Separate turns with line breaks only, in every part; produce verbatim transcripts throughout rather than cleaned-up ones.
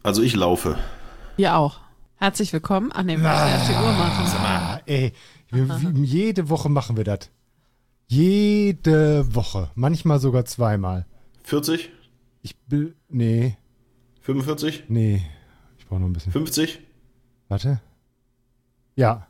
Also ich laufe.
Ihr auch. Herzlich willkommen. Ach nee, wir müssen erst die Uhr machen.
Ah, ey, wir, wir, jede Woche machen wir das. Jede Woche. Manchmal sogar zweimal.
vierzig?
Ich bin, nee,
fünfundvierzig?
nee. Ich brauche noch ein bisschen.
fünfzig?
Warte. Ja.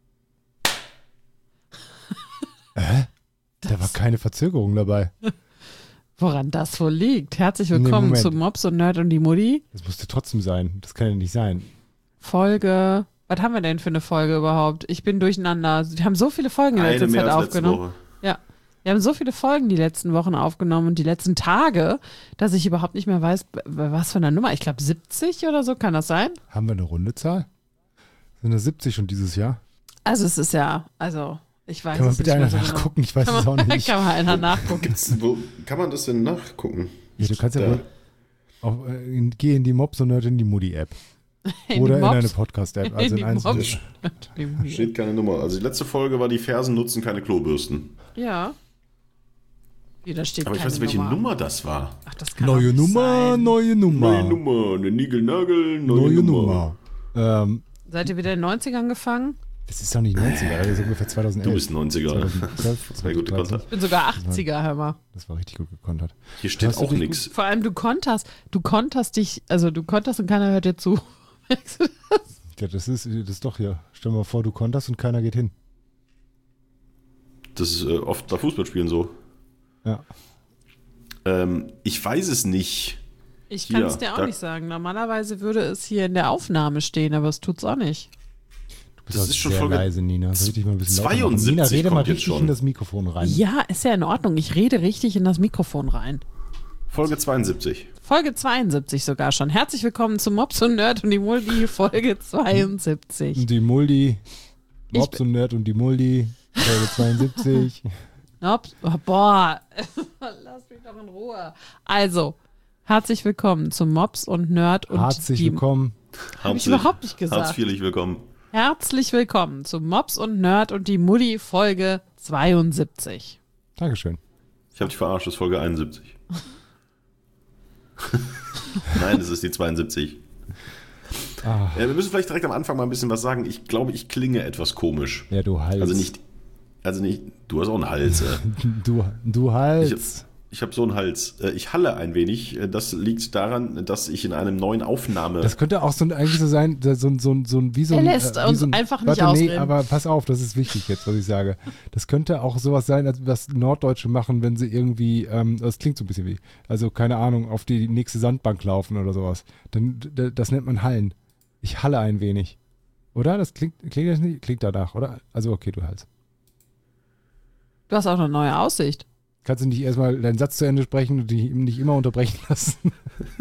Hä? Da war keine Verzögerung dabei.
Woran das wohl liegt? Herzlich
Nee,
willkommen
Moment.
zu Mops und Nerd und die Mutti.
Das musste trotzdem sein. Das kann ja nicht sein.
Folge. Was haben wir denn für eine Folge überhaupt? Ich bin durcheinander. Wir haben so viele Folgen in
Eine
letzter
mehr
Zeit
als letzte
aufgenommen.
Woche.
Ja. Wir haben so viele Folgen die letzten Wochen aufgenommen und die letzten Tage, dass ich überhaupt nicht mehr weiß, b- was für eine Nummer. Ich glaube siebzig oder so, kann das sein?
Haben wir eine runde Zahl? Sind das siebzig schon dieses Jahr?
Also es ist ja, also ich weiß
Kann man
es
bitte
nicht mehr
einer
so genau.
nachgucken? Ich weiß
Kann
es auch
man,
nicht.
kann man einer nachgucken.
Gibt's, wo kann man das denn nachgucken?
Ja, du kannst ja
Da.
wohl auf, äh, in, geh in die Mops und Nerd in die Moody-App.
In
Oder
die
in
Mops.
eine Podcast-App. Also
In
in,
die
eins.
Mops.
Steht keine Nummer. Also die letzte Folge war, die Fersen nutzen keine Klobürsten.
Ja. Wie, da steht
Aber ich
keine
weiß nicht, welche Nummer.
Nummer.
das war.
Ach, das kann doch
Neue
nicht
Nummer,
sein.
neue Nummer.
Neue Nummer, eine Nigelnagel, neue,
Neue
Nummer.
Nummer. Ähm,
Seid ihr wieder in den neunzigern gefangen?
das ist doch nicht neunziger, das ist ungefähr zweitausendelf.
Du bist neunziger.
zweitausendzwölf,
Das war gut
zweitausenddreizehn.
gekontert.
Ich bin sogar achtziger, hör mal.
Das war richtig gut gekontert.
Hier steht
Hast du
auch
dich
nichts.
Vor allem, du konterst, du konterst dich, also du konterst und keiner hört dir zu. Merkst du das?
Ja, das ist, das ist doch hier. Stell dir mal vor, du konterst und keiner geht hin.
Das ist äh, oft bei Fußballspielen so.
Ja.
Ähm, ich weiß es nicht.
Ich
Hier,
kann es dir auch
da-
nicht sagen. Normalerweise würde es hier in der Aufnahme stehen, aber es tut's auch nicht.
Du bist
Das
auch
ist schon
sehr
Folge
leise, Nina. Soll ich dich mal ein bisschen lauter machen?
zweiundsiebzig
Nina, rede mal
kommt jetzt
richtig
schon.
in das Mikrofon rein.
Ja, ist ja in Ordnung. Ich rede richtig in das Mikrofon rein.
Folge zweiundsiebzig.
Folge zweiundsiebzig sogar schon. Herzlich willkommen zu Mops und Nerd und die Multi, Folge zweiundsiebzig.
Und die Muldi,
Ich
Mops und Nerd und die Muldi, Folge zweiundsiebzig.
Mops, oh, boah, lass mich doch in Ruhe. Also, herzlich willkommen zu Mops und Nerd und
Herzlich
die...
willkommen.
Hab ich überhaupt nicht gesagt.
Herzlich willkommen.
Herzlich willkommen zu Mops und Nerd und die Mutti, Folge zweiundsiebzig.
Dankeschön.
Ich habe dich verarscht, das ist Folge einundsiebzig. Nein, das ist die zweiundsiebzig.
Ah,
Ja, wir müssen vielleicht direkt am Anfang mal ein bisschen was sagen. Ich glaube, ich klinge etwas komisch.
ja, du Hals.
Also nicht, also nicht, du hast auch einen Hals. Äh.
Du, du Hals.
Ich habe so einen Hals. Äh, Ich halle ein wenig. Äh, Das liegt daran, dass ich in einem neuen Aufnahme...
Das könnte auch so ein, eigentlich so sein, so, so, so, so ein, wie so ein.
Er lässt
äh, wie
uns
so ein,
einfach nicht
warte, nee,
ausreden.
aber pass auf, das ist wichtig jetzt, was ich sage. Das könnte auch sowas sein, als was Norddeutsche machen, wenn sie irgendwie, ähm, das klingt so ein bisschen wie, also keine Ahnung, auf die nächste Sandbank laufen oder sowas. Dann, d- das nennt man Hallen. Ich halle ein wenig. Oder? Das klingt, klingt das nicht? Klingt danach, oder? Also okay, du Hals.
Du hast auch eine neue Aussicht.
Kannst du nicht erstmal deinen Satz zu Ende sprechen und dich nicht immer unterbrechen lassen?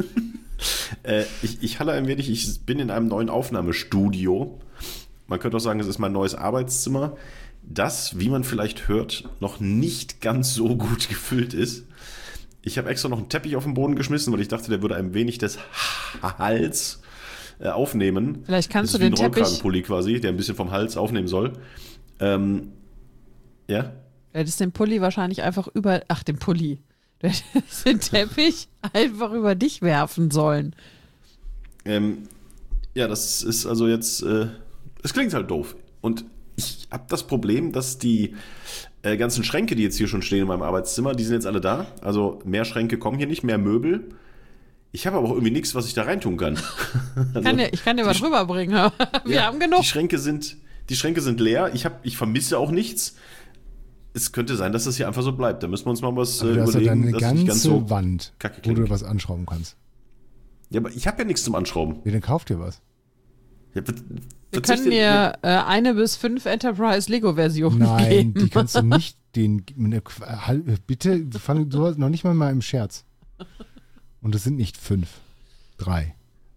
Äh, ich, ich halle ein wenig. Ich bin in einem neuen Aufnahmestudio. Man könnte auch sagen, es ist mein neues Arbeitszimmer, das, wie man vielleicht hört, noch nicht ganz so gut gefüllt ist. Ich habe extra noch einen Teppich auf den Boden geschmissen, weil ich dachte, der würde ein wenig des Hals äh, aufnehmen.
Vielleicht kannst
das
du
ist
den
wie ein
Teppich,
Rollkragenpulli quasi, der ein bisschen vom Hals aufnehmen soll. Ähm, ja?
du hättest den Pulli wahrscheinlich einfach über, ach, den Pulli. Du hättest den Teppich einfach über dich werfen sollen.
Ähm, ja, das ist also jetzt, äh, es klingt halt doof. Und ich habe das Problem, dass die äh, ganzen Schränke, die jetzt hier schon stehen in meinem Arbeitszimmer, die sind jetzt alle da. Also mehr Schränke kommen hier nicht, mehr Möbel. Ich habe aber auch irgendwie nichts, was ich da reintun kann. Also,
Ich kann dir, ich kann dir was
die-
rüberbringen. Wir
ja,
haben genug.
Die Schränke sind, die Schränke sind leer. Ich, hab, ich vermisse auch nichts. Es könnte sein, dass das hier einfach so bleibt. Da müssen wir uns mal was äh,
Aber du hast ja dann
überlegen,
eine
dass es nicht ganz
ganze
so
Wand,
kacke
wo du
klingt.
was anschrauben kannst.
Ja, aber ich habe ja nichts zum Anschrauben.
Ja, dann kauf dir was.
Ja, ver-
Wir
verzichte-
können dir äh, eine bis fünf Enterprise-Lego-Versionen
Nein,
geben.
die kannst du nicht den. Ne, halt, bitte, fang du hast noch nicht mal mal im Scherz. Und es sind nicht fünf, drei.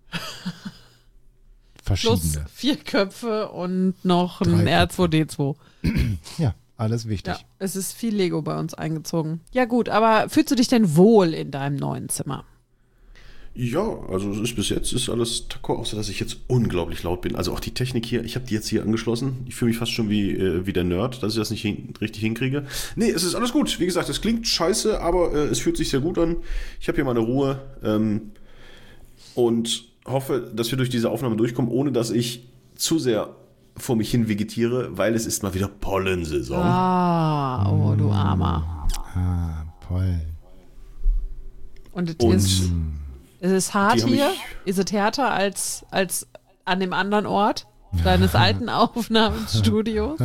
Plus
Verschiedene.
vier Köpfe und noch
Drei
ein R
Köpfe.
zwei D zwei.
Ja, alles wichtig.
Ja, es ist viel Lego bei uns eingezogen. Ja gut, aber fühlst du dich denn wohl in deinem neuen Zimmer?
Ja, also es ist bis jetzt ist alles taco, außer dass ich jetzt unglaublich laut bin. Also auch die Technik hier, ich habe die jetzt hier angeschlossen. Ich fühle mich fast schon wie, äh, wie der Nerd, dass ich das nicht hin, richtig hinkriege. Nee, es ist alles gut. Wie gesagt, es klingt scheiße, aber äh, es fühlt sich sehr gut an. Ich habe hier meine Ruhe. Ähm, und hoffe, dass wir durch diese Aufnahme durchkommen, ohne dass ich zu sehr vor mich hin vegetiere, weil es ist mal wieder Pollensaison.
Ah, oh, du Armer.
Ah, Pollen.
Und es
Und
ist, es ist hart
die haben
hier?
mich-
Ist es härter als, als an dem anderen Ort deines alten Aufnahmestudios?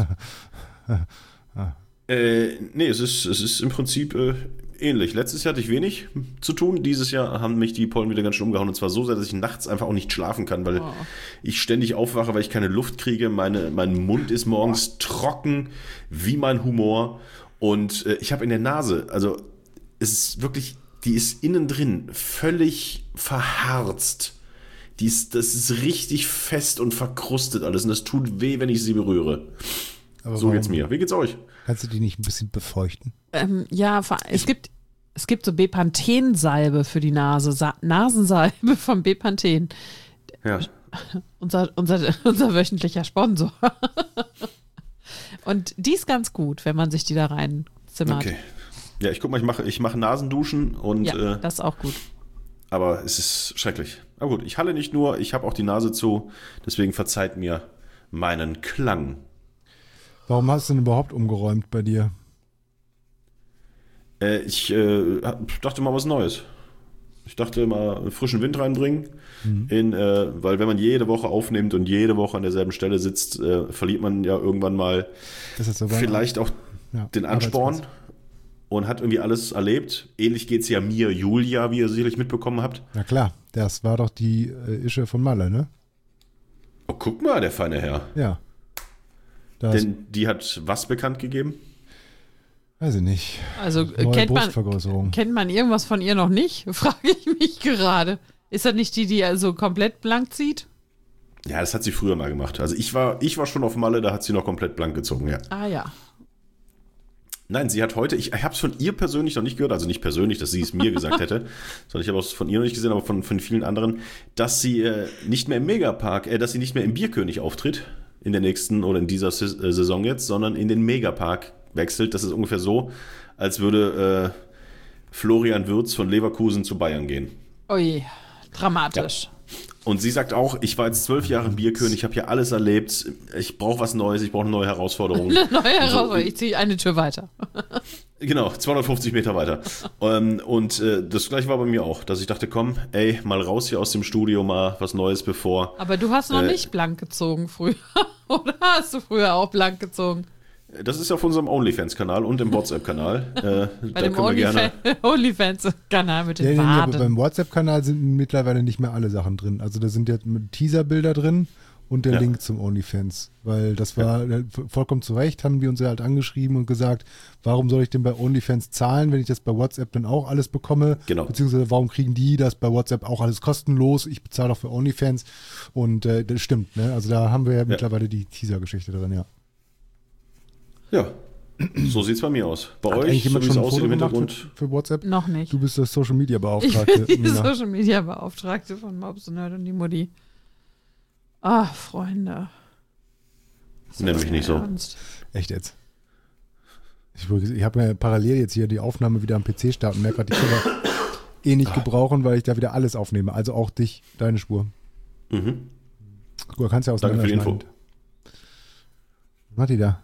Äh, nee, es ist, es ist im Prinzip äh, ähnlich. Letztes Jahr hatte ich wenig zu tun. Dieses Jahr haben mich die Pollen wieder ganz schön umgehauen. Und zwar so sehr, dass ich nachts einfach auch nicht schlafen kann, weil
Oh.
ich ständig aufwache, weil ich keine Luft kriege. Meine, mein Mund ist morgens trocken wie mein Humor. Und äh, ich habe in der Nase, also es ist wirklich, die ist innen drin völlig verharzt. Die ist, das ist richtig fest und verkrustet alles. Und das tut weh, wenn ich sie berühre.
Aber
So
warum-
geht's mir. Wie geht's euch?
Kannst du die nicht ein bisschen befeuchten?
Ähm, ja, vor- es gibt, es gibt so Bepanthen-Salbe für die Nase. Sa Nasensalbe von Bepanthen.
Ja.
Unser, unser, unser wöchentlicher Sponsor. Und die ist ganz gut, wenn man sich die da reinzimmert.
Okay. Ja, ich guck mal, ich mache ich mache Nasenduschen und
Ja,
äh,
das ist auch gut.
aber es ist schrecklich. Aber gut, ich halle nicht nur, ich habe auch die Nase zu, deswegen verzeiht mir meinen Klang.
Warum hast du denn überhaupt umgeräumt bei dir?
Äh, ich äh, dachte mal was Neues. Ich dachte mal frischen Wind reinbringen,
Mhm.
in, äh, weil wenn man jede Woche aufnimmt und jede Woche an derselben Stelle sitzt, äh, verliert man ja irgendwann mal
Ist das so weit?
vielleicht auch
Ja,
den Ansporn
Arbeitsplatz.
und hat irgendwie alles erlebt. Ähnlich geht es ja mir, Julia, wie ihr sicherlich mitbekommen habt.
Na klar, das war doch die äh, Ische von Malle, ne?
Oh, guck mal, der feine Herr.
Ja. Das
Denn die hat was bekannt gegeben?
weiß ich nicht.
Also äh,
Neue
kennt man,
Brustvergrößerung.
kennt man irgendwas von ihr noch nicht? Frage ich mich gerade. Ist das nicht die, die also komplett blank zieht?
Ja, das hat sie früher mal gemacht. Also ich war, ich war schon auf Malle, da hat sie noch komplett blank gezogen, ja.
Ah ja.
Nein, sie hat heute, ich, ich habe es von ihr persönlich noch nicht gehört, also nicht persönlich, dass sie es mir gesagt hätte, sondern ich habe es von ihr noch nicht gesehen, aber von, von vielen anderen, dass sie äh, nicht mehr im Megapark, äh, dass sie nicht mehr im Bierkönig auftritt in der nächsten oder in dieser Sis- äh, Saison jetzt, sondern in den Megapark wechselt. Das ist ungefähr so, als würde äh, Florian Wirtz von Leverkusen zu Bayern gehen.
Ui, dramatisch.
Und sie sagt auch, ich war jetzt zwölf Jahre im Bierkönig, ich habe hier alles erlebt, ich brauche was Neues, ich brauche eine neue Herausforderung.
Eine neue
Also,
Herausforderung. Ich ziehe eine Tür weiter.
Genau, zweihundertfünfzig Meter weiter. ähm, und äh, das gleiche war bei mir auch, dass ich dachte, komm, ey, mal raus hier aus dem Studio, mal was Neues bevor.
Aber du hast noch
Äh,
nicht blank gezogen früher. Oder hast du früher auch blank gezogen?
Das ist auf unserem OnlyFans-Kanal und im WhatsApp-Kanal. Äh,
Bei
da
dem
können wir gerne.
Onlyfan- OnlyFans-Kanal mit
Ja,
den
nee, nee, aber
Waden.
beim WhatsApp-Kanal sind mittlerweile nicht mehr alle Sachen drin. Also da sind jetzt Teaser-Bilder drin und der
Ja.
Link zum OnlyFans. Weil das war äh, vollkommen zu Recht, haben wir uns ja halt angeschrieben und gesagt, warum soll ich denn bei OnlyFans zahlen, wenn ich das bei WhatsApp dann auch alles bekomme?
Genau.
Beziehungsweise warum kriegen die das bei WhatsApp auch alles kostenlos? Ich bezahle auch für OnlyFans. Und äh, das stimmt, ne? Also da haben wir ja, mittlerweile die Teaser-Geschichte drin, ja.
Ja, so sieht's bei mir aus. Bei
Hat
euch,
eigentlich
so
jemand
wie es
schon ein
aussieht
Foto
im
gemacht
Hintergrund.
für, für WhatsApp?
Noch nicht.
Du bist das Social Media
Ich
Beauftragte.
bin die
Nina.
Social Media Beauftragte von Mobs und Nerd und die Mutti. Ah, Freunde.
Nenn mich nicht so.
Ernst.
Echt jetzt? Ich, wollte- ich habe ja parallel jetzt hier die Aufnahme wieder am P C starten, merke gerade, ich kann das eh nicht gebrauchen, weil ich da wieder alles aufnehme. Also auch dich, deine Spur.
Mhm.
Du kannst ja
Danke für die Info.
auseinanderschneiden. Was macht die da?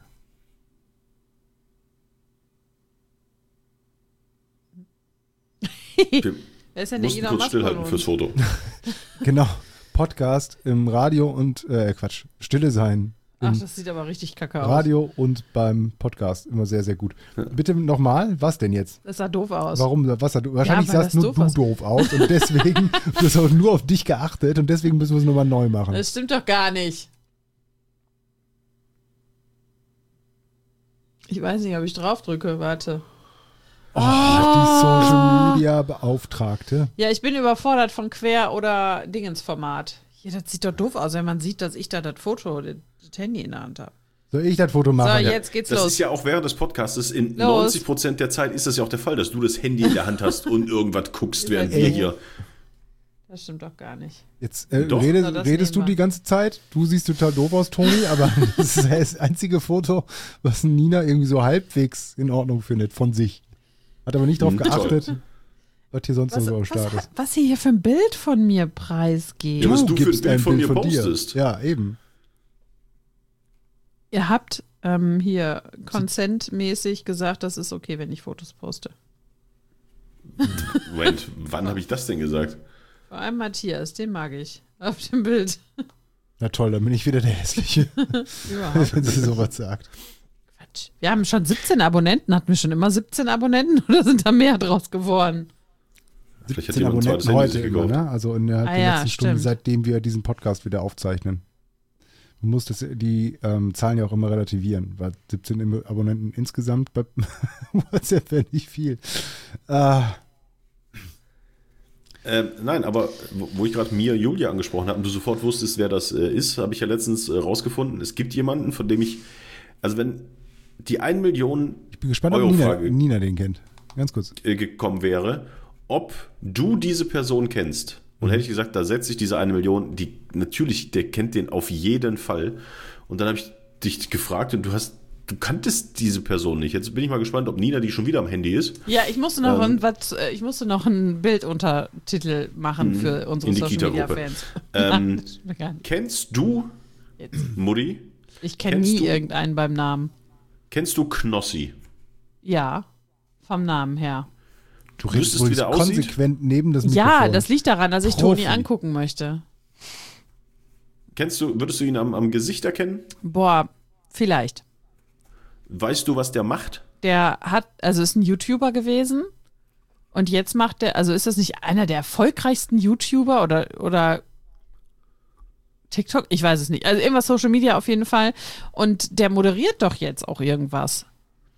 Wir
Wer ist denn der
mussten
Elon
kurz
Musk
stillhalten
von
fürs
uns?
Foto.
Genau. Podcast im Radio und, äh, Quatsch, Stille sein.
Ach,
Im
das sieht aber richtig kacke aus.
Radio und beim Podcast. Immer sehr, sehr gut. Bitte nochmal, was denn jetzt?
Das sah doof aus.
Warum? Was, wahrscheinlich
weil
sahst
das
nur
doof
du
aus.
doof aus und deswegen, du hast auch nur auf dich geachtet und deswegen müssen wir es nochmal neu machen.
Das stimmt doch gar nicht. Ich weiß nicht, ob ich drauf drücke. Warte.
Oh, die Social Media Beauftragte.
Ja, ich bin überfordert von Quer- oder Dingensformat. Ja, das sieht doch doof aus, wenn man sieht, dass ich da das Foto, das Handy in der Hand habe.
Soll ich das Foto
So,
machen?
jetzt geht's
Das
los.
ist ja auch während des Podcasts, in
Los.
neunzig Prozent der Zeit ist das ja auch der Fall, dass du das Handy in der Hand hast und irgendwas guckst, während
Ey.
wir hier.
Das stimmt doch gar nicht.
Jetzt äh,
Doch.
rede,
Na, das
redest du
nehmen wir.
die ganze Zeit? Du siehst total doof aus, Toni, aber das ist das einzige Foto, was Nina irgendwie so halbwegs in Ordnung findet von sich. Hat aber nicht drauf
Hm,
geachtet. was hier sonst
Was,
noch so am Start
was,
ist.
was ihr hier für ein Bild von mir preisgebt.
Ja, was du für ein
gibst
Bild von mir
dir.
postest.
Ja, eben.
Ihr habt ähm, hier consentmäßig gesagt, das ist okay, wenn ich Fotos poste.
Moment, wann habe ich das denn gesagt?
Vor allem Matthias, den mag ich. Auf dem Bild.
Na toll, dann bin ich wieder der Hässliche,
Überhaupt.
wenn sie sowas sagt.
Quatsch. Wir haben schon siebzehn Abonnenten. Hatten wir schon immer siebzehn Abonnenten oder sind da mehr draus geworden?
Vielleicht hat
siebzehn
jemand ein zweites
Abonnenten
Handy sich
heute immer,
gekauft.
ne? Also innerhalb
Ah
der
ja,
letzten Stunde,
stimmt.
seitdem wir diesen Podcast wieder aufzeichnen. Man muss das, die ähm, Zahlen ja auch immer relativieren, weil siebzehn Im- Abonnenten insgesamt bei WhatsApp wäre nicht viel. Äh,
Ähm, nein, aber wo wo ich gerade Mia Julia angesprochen habe und du sofort wusstest, wer das äh, ist, habe ich ja letztens äh, rausgefunden. Es gibt jemanden, von dem ich, also wenn die ein Million
ich bin gespannt, ob
Euro
Nina,
Frage
Nina den kennt. Ganz kurz.
äh, gekommen wäre, ob du diese Person kennst. Und hätte ich gesagt, da setze ich diese eine Million, die natürlich, der kennt den auf jeden Fall. Und dann habe ich dich gefragt und du hast, du kanntest diese Person nicht. Jetzt bin ich mal gespannt, ob Nina die schon wieder am Handy ist.
Ja, ich musste noch,
Ähm,
ein, was, äh, ich musste noch einen Bilduntertitel machen für unsere
in die
Social Media
Kita-Gruppe.
Fans.
Ähm,
Ja, gar nicht.
Kennst du,
Jetzt.
Mutti,
Ich kenne
kennst
nie
du-
irgendeinen beim Namen.
kennst du Knossi?
Ja, vom Namen her.
Du
Wüsstest,
redest wohl
wie der aussieht?
konsequent neben das Mikrofon.
Ja, das liegt daran, dass ich
Profi.
Toni angucken möchte.
Kennst du, würdest du ihn am, am Gesicht erkennen?
Boah, vielleicht.
Weißt du, was der macht?
Der hat, also ist ein YouTuber gewesen und jetzt macht der, also ist das nicht einer der erfolgreichsten YouTuber oder, oder TikTok? Ich weiß es nicht. Also irgendwas Social Media auf jeden Fall. Und der moderiert doch jetzt auch irgendwas.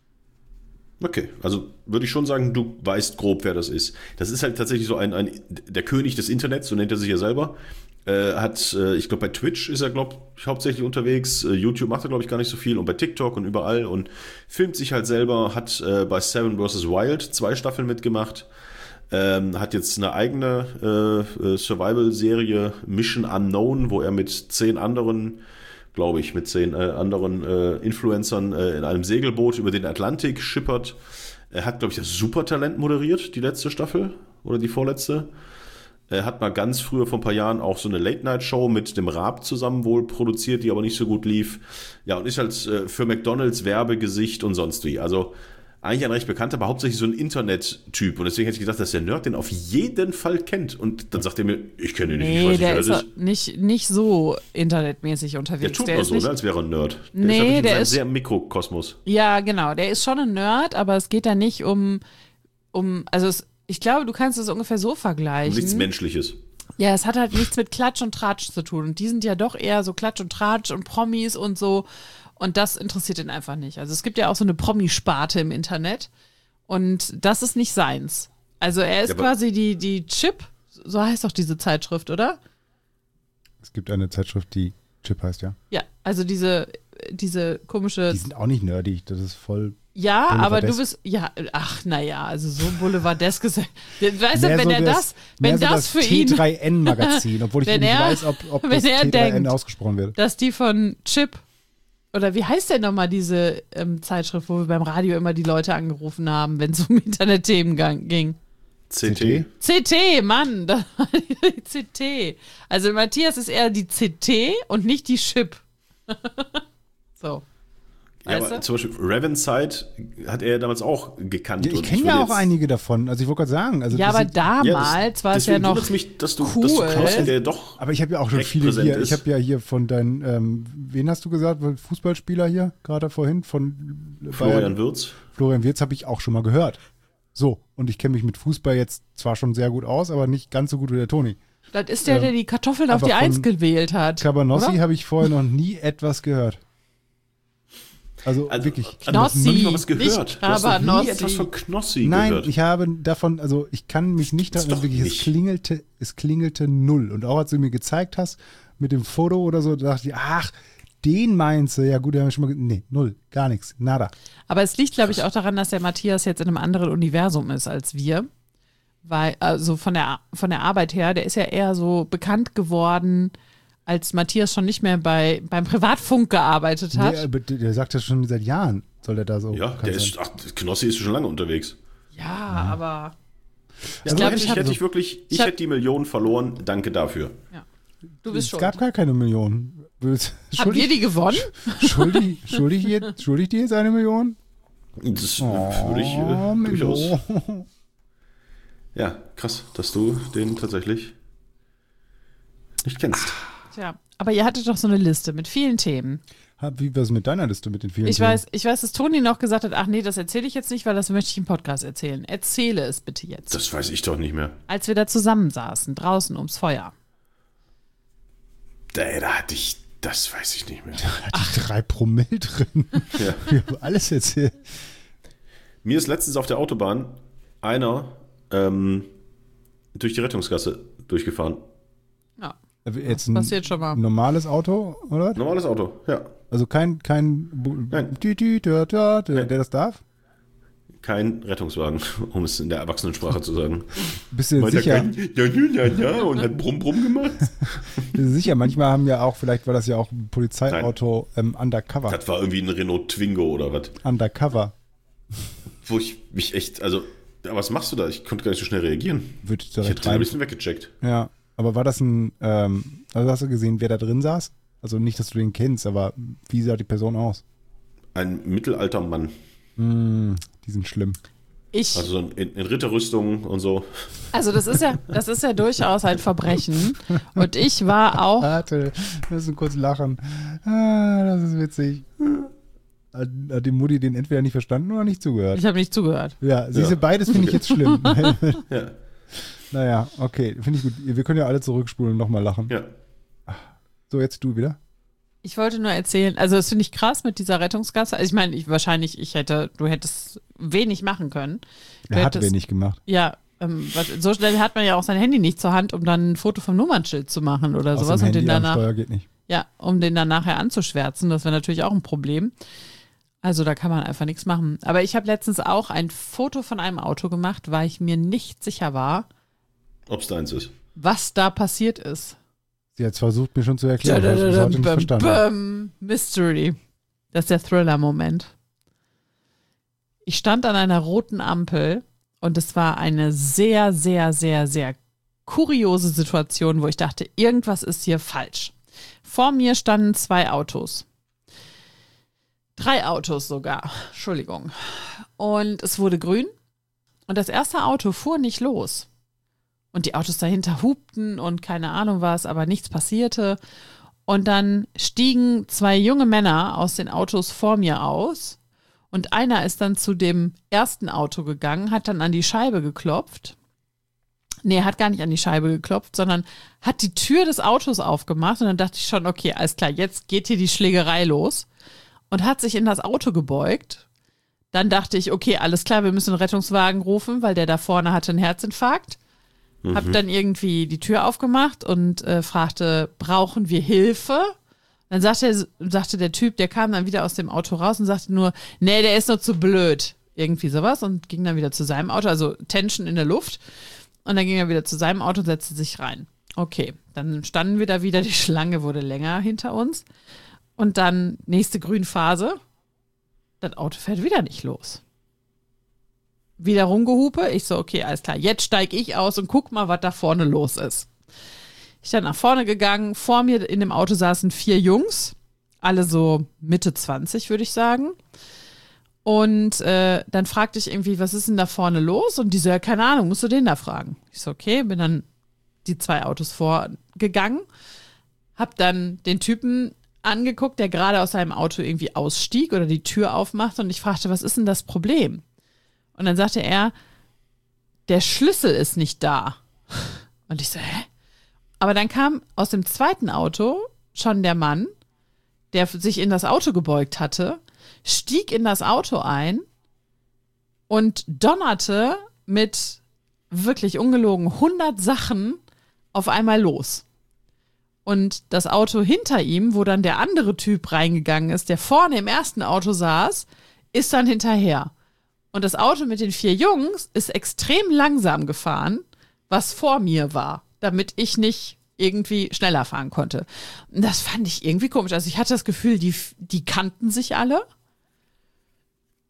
Okay, also würde ich schon sagen, du weißt grob, wer das ist. Das ist halt tatsächlich so ein, ein der König des Internets, so nennt er sich ja selber. Äh, hat, äh, ich glaube, bei Twitch ist er, glaube ich, hauptsächlich unterwegs. Äh, YouTube macht er, glaube ich, gar nicht so viel. Und bei TikTok und überall. Und filmt sich halt selber. Hat äh, bei Seven versus. Wild zwei Staffeln mitgemacht. Ähm, hat jetzt eine eigene äh, äh, Survival-Serie Mission Unknown, wo er mit zehn anderen, glaube ich, mit zehn äh, anderen äh, Influencern äh, in einem Segelboot über den Atlantik schippert. Er hat, glaube ich, das Supertalent moderiert, die letzte Staffel oder die vorletzte. Er hat mal ganz früher, vor ein paar Jahren, auch so eine Late-Night-Show mit dem Raab zusammen wohl produziert, die aber nicht so gut lief. Ja, und ist halt äh, für McDonalds Werbegesicht und sonst wie. Also eigentlich ein recht bekannter, aber hauptsächlich so ein Internet-Typ. Und deswegen hätte ich gedacht, dass der Nerd den auf jeden Fall kennt. Und dann sagt er mir, ich kenne ihn nicht, ich
Nee,
weiß nicht,
der
wer
ist
das
auch
ist.
nicht, nicht so internetmäßig
Der
unterwegs.
tut
der
mal
ist
so,
nicht,
ne, als wäre er ein Nerd. Der
Nee,
ist halt
der
in
ist-
sehr Mikrokosmos.
Ja, genau. Der ist schon ein Nerd, aber es geht da nicht um, um also es, ich glaube, du kannst es ungefähr so vergleichen.
Nichts Menschliches.
Ja, es hat halt nichts mit Klatsch und Tratsch zu tun. Und die sind ja doch eher so Klatsch und Tratsch und Promis und so. Und das interessiert ihn einfach nicht. Also es gibt ja auch so eine Promisparte im Internet. Und das ist nicht seins. Also er ist
Ja, aber-
quasi die, die Chip, so heißt doch diese Zeitschrift, oder?
Es gibt eine Zeitschrift, die Chip heißt, ja.
Ja, also diese, diese komische.
Die sind auch nicht nerdig, das ist voll.
Ja, aber du
Boulevardesk.
bist, ja, ach, naja, also so Boulevardesk ist, weißt du,
Mehr
wenn
so
er das,
mehr
wenn
so
das für
T
ihn,
drei N Magazin, obwohl ich
Wenn
nicht
er-
weiß, ob, ob
wenn
das
er
T drei N
denkt,
ausgesprochen wird.
dass die von Chip, oder wie heißt denn nochmal diese ähm, Zeitschrift, wo wir beim Radio immer die Leute angerufen haben, wenn es um Internetthemen gang- ging?
C
C
T.
T?
C T, Mann, das war die C T. Also Matthias ist eher die C T und nicht die Chip. So.
Ja,
Weißt
aber
du?
zum Beispiel Revenside hat er damals auch gekannt.
Ja, ich
Und
kenne
will
ja auch
jetzt-
einige davon. Also ich wollte gerade sagen. Also
Ja,
das
aber
sind-
damals
Ja, das-
war es ja
deswegen
noch
wundert's mich, dass du,
cool.
dass du Knossi, der doch.
Aber ich habe ja auch schon
recht
viele
präsent
hier.
ist.
Ich habe ja hier von deinen, ähm, wen hast du gesagt? Fußballspieler hier, gerade vorhin, von
Florian
Bayern.
Wirtz.
Florian Wirtz habe ich auch schon mal gehört. So, und ich kenne mich mit Fußball jetzt zwar schon sehr gut aus, aber nicht ganz so gut wie der Toni.
Das ist der,
Ja.
der die Kartoffeln auf
Aber
die
von
Eins gewählt hat.
Cabanossi
oder?
habe ich vorher noch nie etwas gehört. Also,
Also,
wirklich.
also, du hast noch nicht mal was
Knossi,
gehört.
nicht
Du hast noch nie
Cabanossi.
etwas von Knossi
Nein,
gehört.
ich habe davon, also ich kann mich nicht
Ist
daran,
doch
wirklich, es
nicht.
klingelte, es klingelte null. Und auch als du mir gezeigt hast, mit dem Foto oder so, dachte ich, ach, den meinst du, ja gut, den haben wir schon mal, ge- nee, null, gar nichts, nada.
Aber es liegt, glaube ich, auch daran, dass der Matthias jetzt in einem anderen Universum ist als wir. Weil, also von der, von der Arbeit her, der ist ja eher so bekannt geworden, als Matthias schon nicht mehr bei, beim Privatfunk gearbeitet hat.
Nee, aber der, der sagt das schon seit Jahren, soll der da so.
Ja,
bekannt
der
sein.
ist, ach, Knossi ist schon lange unterwegs.
Ja, aber
Ja,
glaub,
hätte
ich
ich,
hab
hätte
so-
ich wirklich, ich
ich hab-
hätte die Million verloren. Danke dafür.
Ja. Du bist
Es
schuld.
gab gar keine Million. Willst-
Haben wir die gewonnen?
Schuldig, schuldig, jetzt, schuldig dir jetzt eine Million?
Das würde ich
Oh,
äh, durchaus.
Milo.
Ja, krass, dass du den tatsächlich nicht kennst.
Tja, aber ihr hattet doch so eine Liste mit vielen Themen.
Hab- Wie was mit deiner Liste mit den vielen
Ich
Themen?
weiß, ich weiß, dass Toni noch gesagt hat, ach nee, das erzähle ich jetzt nicht, weil das möchte ich im Podcast erzählen. Erzähle es bitte jetzt.
Das weiß ich doch nicht mehr.
Als wir da zusammensaßen, draußen ums Feuer.
Da, da hatte ich, das weiß ich nicht mehr.
Da hatte ich drei Promille drin.
Ja.
Wir haben alles erzählt.
Mir ist letztens auf der Autobahn einer ähm, durch die Rettungsgasse durchgefahren.
Ja,
Jetzt ein
passiert schon mal.
normales Auto, oder?
Normales Auto, ja.
Also kein, kein Bu-
Nein.
Tü- Tü- Tü- Tü- Tü-
Nein.
der das darf?
Kein Rettungswagen, um es in der Erwachsenensprache zu sagen.
Bist du
Meint er
sicher?
kein, ja, ja, ja, ja, und hat Brumm, Brumm gemacht.
Bist du sicher? Manchmal haben ja auch, vielleicht war das ja auch ein Polizeiauto ähm, undercover.
Das war irgendwie ein Renault Twingo oder was.
Undercover.
Wo ich mich echt, also, ja, was machst du da? Ich konnte gar nicht so schnell reagieren.
Würde ich
Ich
direkt
hätte ein
rein.
bisschen weggecheckt.
Ja, aber war das ein, ähm, also hast du gesehen, wer da drin saß? Also nicht, dass du den kennst, aber wie sah die Person aus?
Ein mittelalter Mann.
Mm, die sind schlimm.
Ich,
Also so in, in Ritterrüstung und so.
also das ist ja, das ist ja durchaus ein Verbrechen. Und ich war auch,
Warte, wir müssen kurz lachen. Ah, das ist witzig. Hat, hat die Mutti den entweder nicht verstanden oder nicht zugehört?
ich habe nicht zugehört.
Ja, siehst du,
Ja.
beides finde ich jetzt schlimm.
Ja,
Naja, okay, finde ich gut. Wir können ja alle zurückspulen und nochmal lachen.
ja.
So, jetzt du wieder.
Ich wollte nur erzählen, also das finde ich krass mit dieser Rettungsgasse. Also ich meine, ich, wahrscheinlich, ich hätte, du hättest wenig machen können. Du
Er hat
hättest,
wenig gemacht.
Ja, ähm, was- so schnell hat man ja auch sein Handy nicht zur Hand, um dann ein Foto vom Nummernschild zu machen oder
Aus
sowas
dem
und den
Handy am
danach,
Steuer geht nicht.
ja, um den dann nachher anzuschwärzen. Das wäre natürlich auch ein Problem. Also da kann man einfach nichts machen. Aber ich habe letztens auch ein Foto von einem Auto gemacht, weil ich mir nicht sicher war,
Ob es deins ist.
was da passiert ist.
Sie hat versucht, mir schon zu erklären, aber ich habe es heute nicht verstanden.
Bam, Mystery. Das ist der Thriller-Moment. Ich stand an einer roten Ampel und es war eine sehr, sehr, sehr, sehr kuriose Situation, wo ich dachte, irgendwas ist hier falsch. Vor mir standen zwei Autos. Drei Autos sogar. Entschuldigung. Und es wurde grün und das erste Auto fuhr nicht los. Und die Autos dahinter hupten und keine Ahnung was, aber nichts passierte. Und dann stiegen zwei junge Männer aus den Autos vor mir aus. Und einer ist dann zu dem ersten Auto gegangen, hat dann an die Scheibe geklopft. Nee, hat gar nicht an die Scheibe geklopft, sondern hat die Tür des Autos aufgemacht. Und dann dachte ich schon, okay, alles klar, jetzt geht hier die Schlägerei los. Und hat sich in das Auto gebeugt. Dann dachte ich, okay, alles klar, wir müssen einen Rettungswagen rufen, weil der da vorne hatte einen Herzinfarkt. Mhm. Hab dann irgendwie die Tür aufgemacht und äh, fragte, brauchen wir Hilfe? Dann sagte, sagte der Typ, der kam dann wieder aus dem Auto raus und sagte nur, nee, der ist nur zu blöd. Irgendwie sowas und ging dann wieder zu seinem Auto, also Tension in der Luft. Und dann ging er wieder zu seinem Auto und setzte sich rein. Okay, dann standen wir da wieder, die Schlange wurde länger hinter uns. Und dann nächste Grünphase, das Auto fährt wieder nicht los. Wieder rumgehupe. Ich so, okay, alles klar, jetzt steige ich aus und guck mal, was da vorne los ist. Ich dann nach vorne gegangen. Vor mir in dem Auto saßen vier Jungs, alle so Mitte zwanzig, würde ich sagen. Und äh, dann fragte ich irgendwie, was ist denn da vorne los? Und die so, ja, keine Ahnung, musst du den da fragen. Ich so, okay, bin dann die zwei Autos vorgegangen, hab dann den Typen angeguckt, der gerade aus seinem Auto irgendwie ausstieg oder die Tür aufmachte und ich fragte, was ist denn das Problem? Und dann sagte er, der Schlüssel ist nicht da. Und ich so, hä? Aber dann kam aus dem zweiten Auto schon der Mann, der sich in das Auto gebeugt hatte, stieg in das Auto ein und donnerte mit wirklich ungelogen hundert Sachen auf einmal los. Und das Auto hinter ihm, wo dann der andere Typ reingegangen ist, der vorne im ersten Auto saß, ist dann hinterher. Und das Auto mit den vier Jungs ist extrem langsam gefahren, was vor mir war, damit ich nicht irgendwie schneller fahren konnte. Und das fand ich irgendwie komisch. Also ich hatte das Gefühl, die, die kannten sich alle.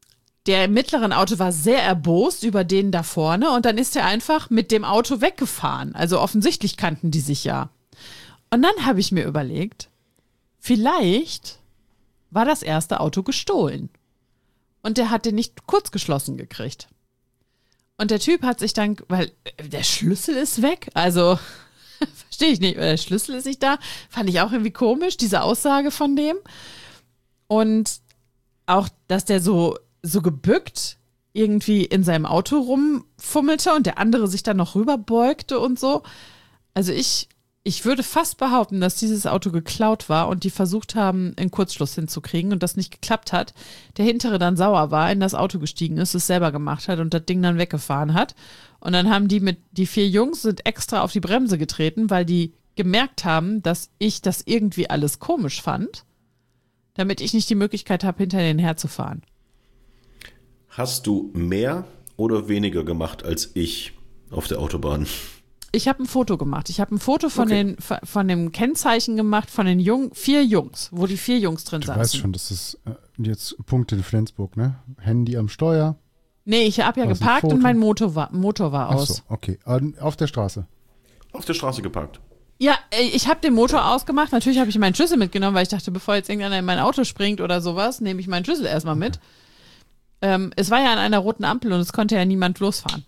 der im mittleren Auto war sehr erbost über den da vorne und dann ist er einfach mit dem Auto weggefahren. Also offensichtlich kannten die sich ja. Und dann habe ich mir überlegt, vielleicht war das erste Auto gestohlen. Und der hat den nicht kurz geschlossen gekriegt. Und der Typ hat sich dann, weil der Schlüssel ist weg, also verstehe ich nicht, der Schlüssel ist nicht da, fand ich auch irgendwie komisch, diese Aussage von dem. Und auch, dass der so so gebückt irgendwie in seinem Auto rumfummelte und der andere sich dann noch rüberbeugte und so. Also ich, ich würde fast behaupten, dass dieses Auto geklaut war und die versucht haben, einen Kurzschluss hinzukriegen und das nicht geklappt hat. Der hintere dann sauer war, in das Auto gestiegen ist, es selber gemacht hat und das Ding dann weggefahren hat. Und dann haben die mit, die vier Jungs sind extra auf die Bremse getreten, weil die gemerkt haben, dass ich das irgendwie alles komisch fand, damit ich nicht die Möglichkeit habe, hinter denen herzufahren.
Hast du mehr oder weniger gemacht als ich auf der Autobahn?
Ich habe ein Foto gemacht. Ich habe ein Foto von,
Okay.
den, von dem Kennzeichen gemacht, von den Jung, vier Jungs, wo die vier Jungs drin
Du
saßen.
weißt schon, das ist äh, jetzt Punkt in Flensburg, ne? Handy am Steuer.
Nee, ich habe ja
Was, ein
geparkt
Foto?
und mein Motor war, Motor war
Ach
aus.
so, okay. Ähm, Auf der Straße.
Auf der Straße geparkt.
Ja, äh, ich habe den Motor ausgemacht. Natürlich habe ich meinen Schlüssel mitgenommen, weil ich dachte, bevor jetzt irgendeiner in mein Auto springt oder sowas, nehme ich meinen Schlüssel erstmal mit. Ähm, es war ja an einer roten Ampel und es konnte ja niemand losfahren.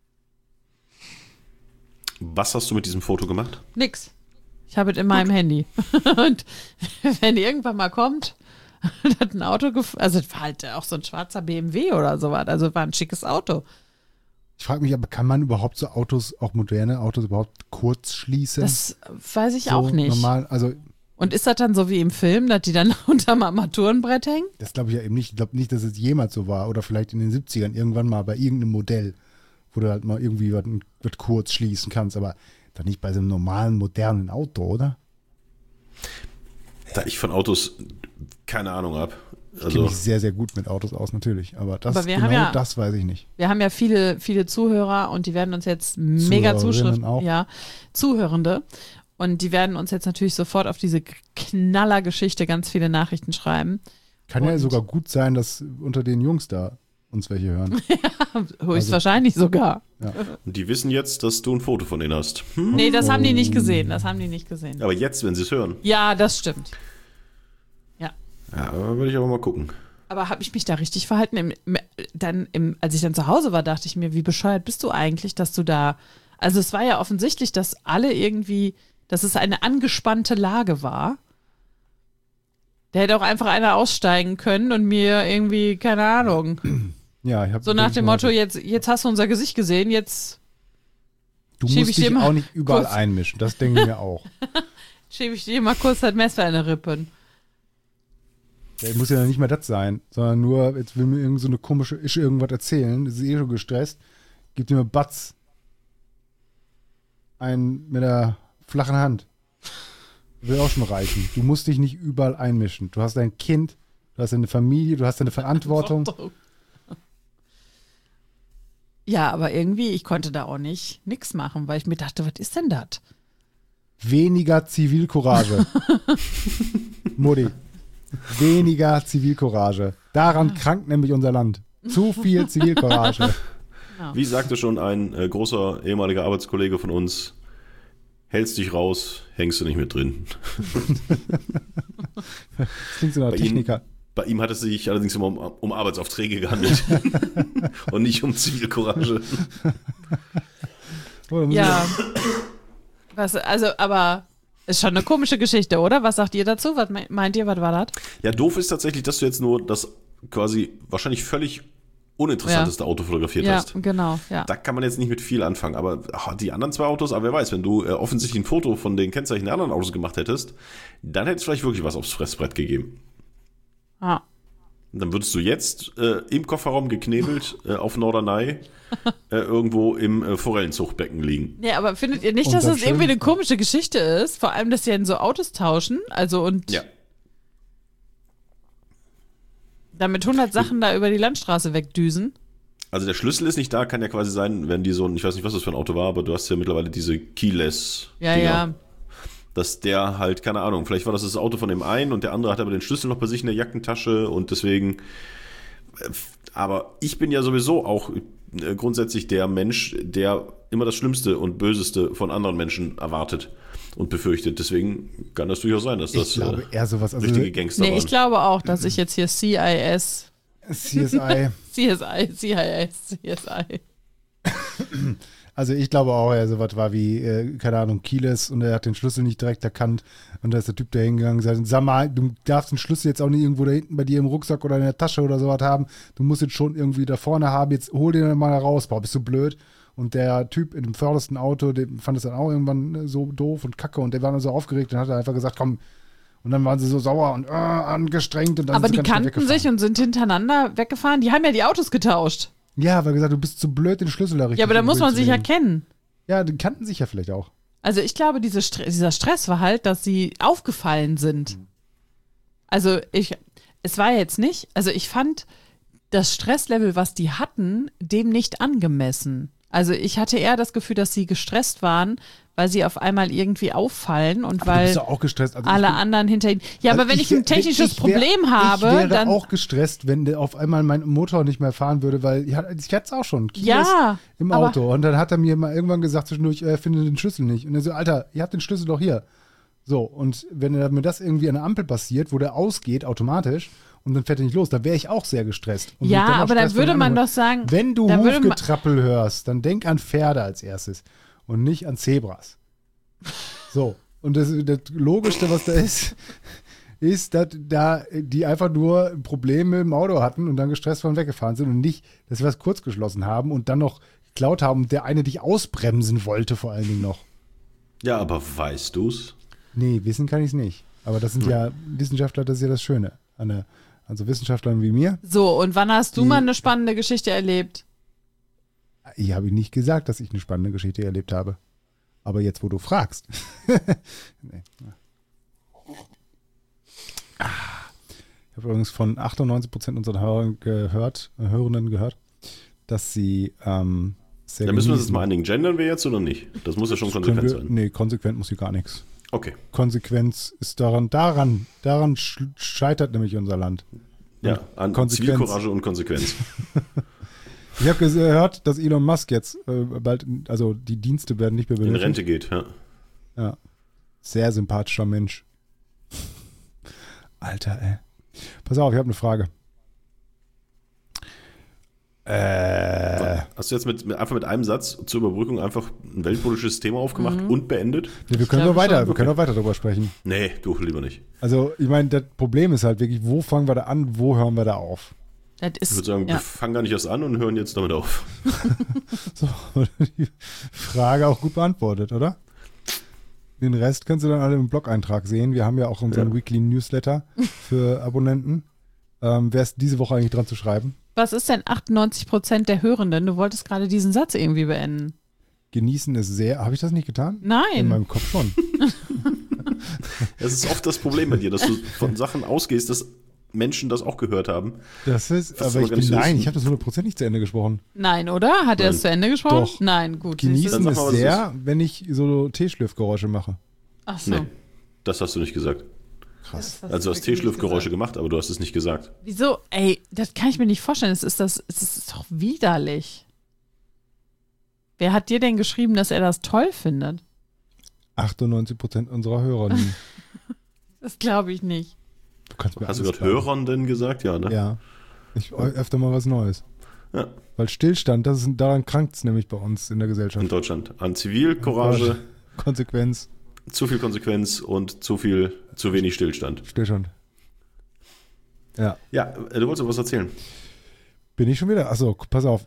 Was hast du mit diesem Foto gemacht?
Nix. Ich habe es in meinem Handy. Und wenn irgendwann mal kommt, hat ein Auto gef- also es war halt auch so ein schwarzer B M W oder sowas. Also es war ein schickes Auto.
Ich frage mich aber, kann man überhaupt so Autos, auch moderne Autos, überhaupt kurz schließen?
Das weiß ich
so
auch nicht.
Normal, also
Und ist das dann so wie im Film, dass die dann unterm Armaturenbrett hängen?
das glaube ich ja eben nicht. Ich glaube nicht, dass es jemals so war. Oder vielleicht in den siebzigern irgendwann mal bei irgendeinem Modell, wo du halt mal irgendwie was, was kurz schließen kannst. Aber doch nicht bei so einem normalen, modernen Auto, oder?
Da ich von Autos keine Ahnung habe.
Ich kenne
Also,
mich sehr, sehr gut mit Autos aus, natürlich. Aber das,
Aber wir
genau
haben ja-
das weiß ich nicht.
Wir haben ja viele, viele Zuhörer und die werden uns jetzt mega
Zuhörerinnen
Zuschriften,
auch.
ja, Zuhörende. Und die werden uns jetzt natürlich sofort auf diese Knallergeschichte ganz viele Nachrichten schreiben.
Kann ja
Und-
sogar gut sein, dass unter den Jungs da uns welche hören.
Höchstwahrscheinlich sogar.
und die wissen jetzt, dass du ein Foto von denen hast. Hm?
Nee, das haben die nicht gesehen. Das haben die nicht gesehen.
Aber jetzt, wenn sie es hören,
Ja, das stimmt. Ja.
ja, würde ich aber mal gucken.
Aber habe ich mich da richtig verhalten? Im, im, dann, im, als ich dann zu Hause war, dachte ich mir, wie bescheuert bist du eigentlich, dass du da. Also es war ja offensichtlich, dass alle irgendwie, dass es eine angespannte Lage war. Da hätte auch einfach einer aussteigen können und mir irgendwie, keine Ahnung,
Ja, ich hab,
so nach
denk
dem
ich mal,
Motto, jetzt, jetzt hast du unser Gesicht gesehen, jetzt
du
schieb
musst
ich dir
dich
mal
auch nicht überall
kurz-
einmischen. Das denke ich mir auch.
schiebe ich dir mal kurz das Messer in die Rippen.
Ja, muss ja nicht mal das sein, sondern nur, jetzt will mir irgend so eine komische Ische irgendwas erzählen, ist eh schon gestresst, gibt ihm Batz. Einen mit der flachen Hand. Will auch schon reichen. Du musst dich nicht überall einmischen. Du hast ein Kind, du hast eine Familie, du hast eine Verantwortung.
Ja, aber irgendwie, ich konnte da auch nicht nix machen, weil ich mir dachte, was ist denn das?
Weniger Zivilcourage. Mutti. Weniger Zivilcourage. Daran krankt nämlich unser Land. Zu viel Zivilcourage.
Wie sagte schon ein äh, großer ehemaliger Arbeitskollege von uns, hältst dich raus, hängst du nicht mit drin.
Das klingt so nach
Bei
Techniker.
Bei ihm hat es sich allerdings immer um, um Arbeitsaufträge gehandelt und nicht um Zivilcourage.
Oh, da muss
Ja. Was, also, aber ist schon eine komische Geschichte, oder? Was sagt ihr dazu? Was me- meint ihr, was war das?
Ja, doof ist tatsächlich, dass du jetzt nur das quasi wahrscheinlich völlig uninteressanteste Auto fotografiert
Ja,
hast.
genau, ja.
Da kann man jetzt nicht mit viel anfangen, aber ach, die anderen zwei Autos, aber wer weiß, wenn du äh, offensichtlich ein Foto von den Kennzeichen der anderen Autos gemacht hättest, dann hätte es vielleicht wirklich was aufs Fressbrett gegeben.
Ah.
Und dann würdest du jetzt äh, im Kofferraum geknebelt äh, auf Norderney äh, irgendwo im äh, Forellenzuchtbecken liegen.
Nee, aber findet ihr nicht,
Und
dass
dann
das irgendwie eine
schön-
komische Geschichte ist? Vor allem, dass die dann so Autos tauschen, also und
Ja.
damit hundert Sachen da über die Landstraße wegdüsen.
Also der Schlüssel ist nicht da, kann ja quasi sein, wenn die so ein, ich weiß nicht, was das für ein Auto war, aber du hast ja mittlerweile diese Keyless.
Ja,
Dinger.
ja.
Dass der halt, keine Ahnung, vielleicht war das das Auto von dem einen und der andere hat aber den Schlüssel noch bei sich in der Jackentasche und deswegen aber ich bin ja sowieso auch äh, grundsätzlich der Mensch, der immer das Schlimmste und Böseste von anderen Menschen erwartet und befürchtet. Deswegen kann das durchaus sein, dass das
Ich glaube
äh,
eher sowas. Also
richtige Gangster
Nee,
waren.
ich glaube auch, dass ich jetzt hier C I S,
C S I.
C S I, C I S, C S I.
Also ich glaube auch, er sowas war wie, äh, keine Ahnung, Kieles und er hat den Schlüssel nicht direkt erkannt und da ist der Typ da hingegangen und sagt, sag mal, du darfst den Schlüssel jetzt auch nicht irgendwo da hinten bei dir im Rucksack oder in der Tasche oder sowas haben, du musst jetzt schon irgendwie da vorne haben, jetzt hol den mal raus, boah, bist du blöd. Und der Typ in dem vordersten Auto, der fand es dann auch irgendwann so doof und kacke und der war dann so aufgeregt und hat dann einfach gesagt, komm, und dann waren sie so sauer und äh, angestrengt und dann
Aber
sind sie
die
ganz schnell
kannten
weggefahren.
sich und sind hintereinander weggefahren. Die haben ja die Autos getauscht.
Ja, weil gesagt, du bist zu blöd, den Schlüssel da richtig
Ja, aber da muss man sich ja
hinzulegen.
kennen.
Ja, die kannten sich ja vielleicht auch.
Also ich glaube, diese Stre- dieser Stress war halt, dass sie aufgefallen sind. Also ich, es war jetzt nicht, also ich fand das Stresslevel, was die hatten, dem nicht angemessen. Also ich hatte eher das Gefühl, dass sie gestresst waren, weil sie auf einmal irgendwie auffallen und
Aber du
weil
bist doch auch gestresst. Also ich
alle
bin-
anderen hinter ihnen. Ja,
Also
aber wenn ich,
wär-
ein technisches
ich wär-
Problem habe,
ich wäre
dann
auch gestresst, wenn der auf einmal mein Motor nicht mehr fahren würde, weil ich, hatte- ich hatte es auch schon. Kies
Ja,
im
aber-
Auto. Und dann hat er mir mal irgendwann gesagt zwischendurch, er findet den Schlüssel nicht. Und er so, Alter, ihr habt den Schlüssel doch hier. So, und wenn mir das irgendwie an der Ampel passiert, wo der ausgeht automatisch und dann fährt er nicht los, da wäre ich auch sehr gestresst. Und wenn
Ja,
ich dann noch
aber dann
Stress von
würde man
anderen-
doch sagen,
wenn du
dann würde man-
Hufgetrappel hörst, dann denk an Pferde als erstes und nicht an Zebras. So, und das, das Logischste, was da ist, ist, dass da die einfach nur Probleme im Auto hatten und dann gestresst von weggefahren sind und nicht, dass sie was kurzgeschlossen haben und dann noch geklaut haben und der eine dich ausbremsen wollte vor allen Dingen noch.
Ja, aber weißt du's?
Nee, wissen kann ich es nicht. Aber das sind ja Wissenschaftler, das ist ja das Schöne. An der, also Wissenschaftlern wie mir.
so, und wann hast du
Die-
mal eine spannende Geschichte erlebt?
Ich habe nicht gesagt, dass ich eine spannende Geschichte erlebt habe. Aber jetzt, wo du fragst. nee. Ah. Ich habe übrigens von achtundneunzig Prozent unserer Hörern gehört, äh, Hörenden gehört, dass sie ähm, sehr
Da müssen wir uns jetzt
genießen.
mal einigen. Gendern wir jetzt oder nicht? Das muss ja schon
Können
konsequent
wir,
sein.
nee, konsequent muss sie gar nichts.
Okay.
Konsequenz ist daran, daran, daran sch- scheitert nämlich unser Land.
Ja, an
Konsequenz.
Zivilcourage und Konsequenz.
Ich habe gehört, dass Elon Musk jetzt äh, bald, also die Dienste werden nicht mehr
In
benötigt.
Rente geht, ja.
Ja. Sehr sympathischer Mensch. Alter, ey. Pass auf, ich habe eine Frage. Äh,
Hast du jetzt mit, mit, einfach mit einem Satz zur Überbrückung einfach ein weltpolitisches Thema aufgemacht und beendet?
nee, wir können
glaube
doch weiter,
schon.
wir können auch weiter darüber sprechen.
Nee, du lieber nicht.
Also, ich meine, das Problem ist halt wirklich, wo fangen wir da an, wo hören wir da auf?
Das ist,
Ich würde sagen, wir
ja.
fangen gar nicht erst an und hören jetzt damit auf.
So, die Frage auch gut beantwortet, oder? Den Rest kannst du dann alle im Blog-Eintrag sehen. Wir haben ja auch unseren
Ja.
Weekly Newsletter für Abonnenten. Ähm, Wer ist diese Woche eigentlich dran zu schreiben?
Was ist denn achtundneunzig Prozent der Hörenden? Du wolltest gerade diesen Satz irgendwie beenden.
Genießen es sehr. Habe ich das nicht getan? In
Nein.
meinem Kopf schon.
Das ist oft das Problem bei dir, dass du von Sachen ausgehst, dass Menschen das auch gehört haben.
Das ist,
Was
aber
aber
ich
gar
bin,
nicht so
nein,
ist.
ich habe das hundert Prozent nicht zu Ende gesprochen.
Nein, oder? Hat er
Nein.
es zu Ende gesprochen?
Doch.
Nein, gut. siehst
Genießen
Dann
es
sag mal, was es
sehr, wenn ich so Teeschlürfgeräusche mache.
du? Ach so.
Nee, das hast du nicht gesagt.
Krass.
Das
Also du hast
wirklich nicht
Teeschlürfgeräusche
gesagt.
gemacht, aber du hast es nicht gesagt.
Wieso? Ey, das kann ich mir nicht vorstellen. Es ist, das, es ist doch widerlich. Wer hat dir denn geschrieben, dass er das toll findet?
achtundneunzig Prozent unserer Hörer.
Das glaube ich nicht.
Du kannst mir
Hast du
alles
gerade
glauben.
Hörenden gesagt? Ja, ne?
Ja. Ich öfter mal was Neues.
Ja.
Weil Stillstand, das ist, daran krankt es nämlich bei uns in der
In
Gesellschaft.
Deutschland. An Zivilcourage,
Konsequenz,
zu viel Konsequenz und zu viel, zu wenig Stillstand.
Stillstand. Ja.
Ja, äh, du wolltest aber was erzählen.
Bin ich schon wieder? Achso, pass auf.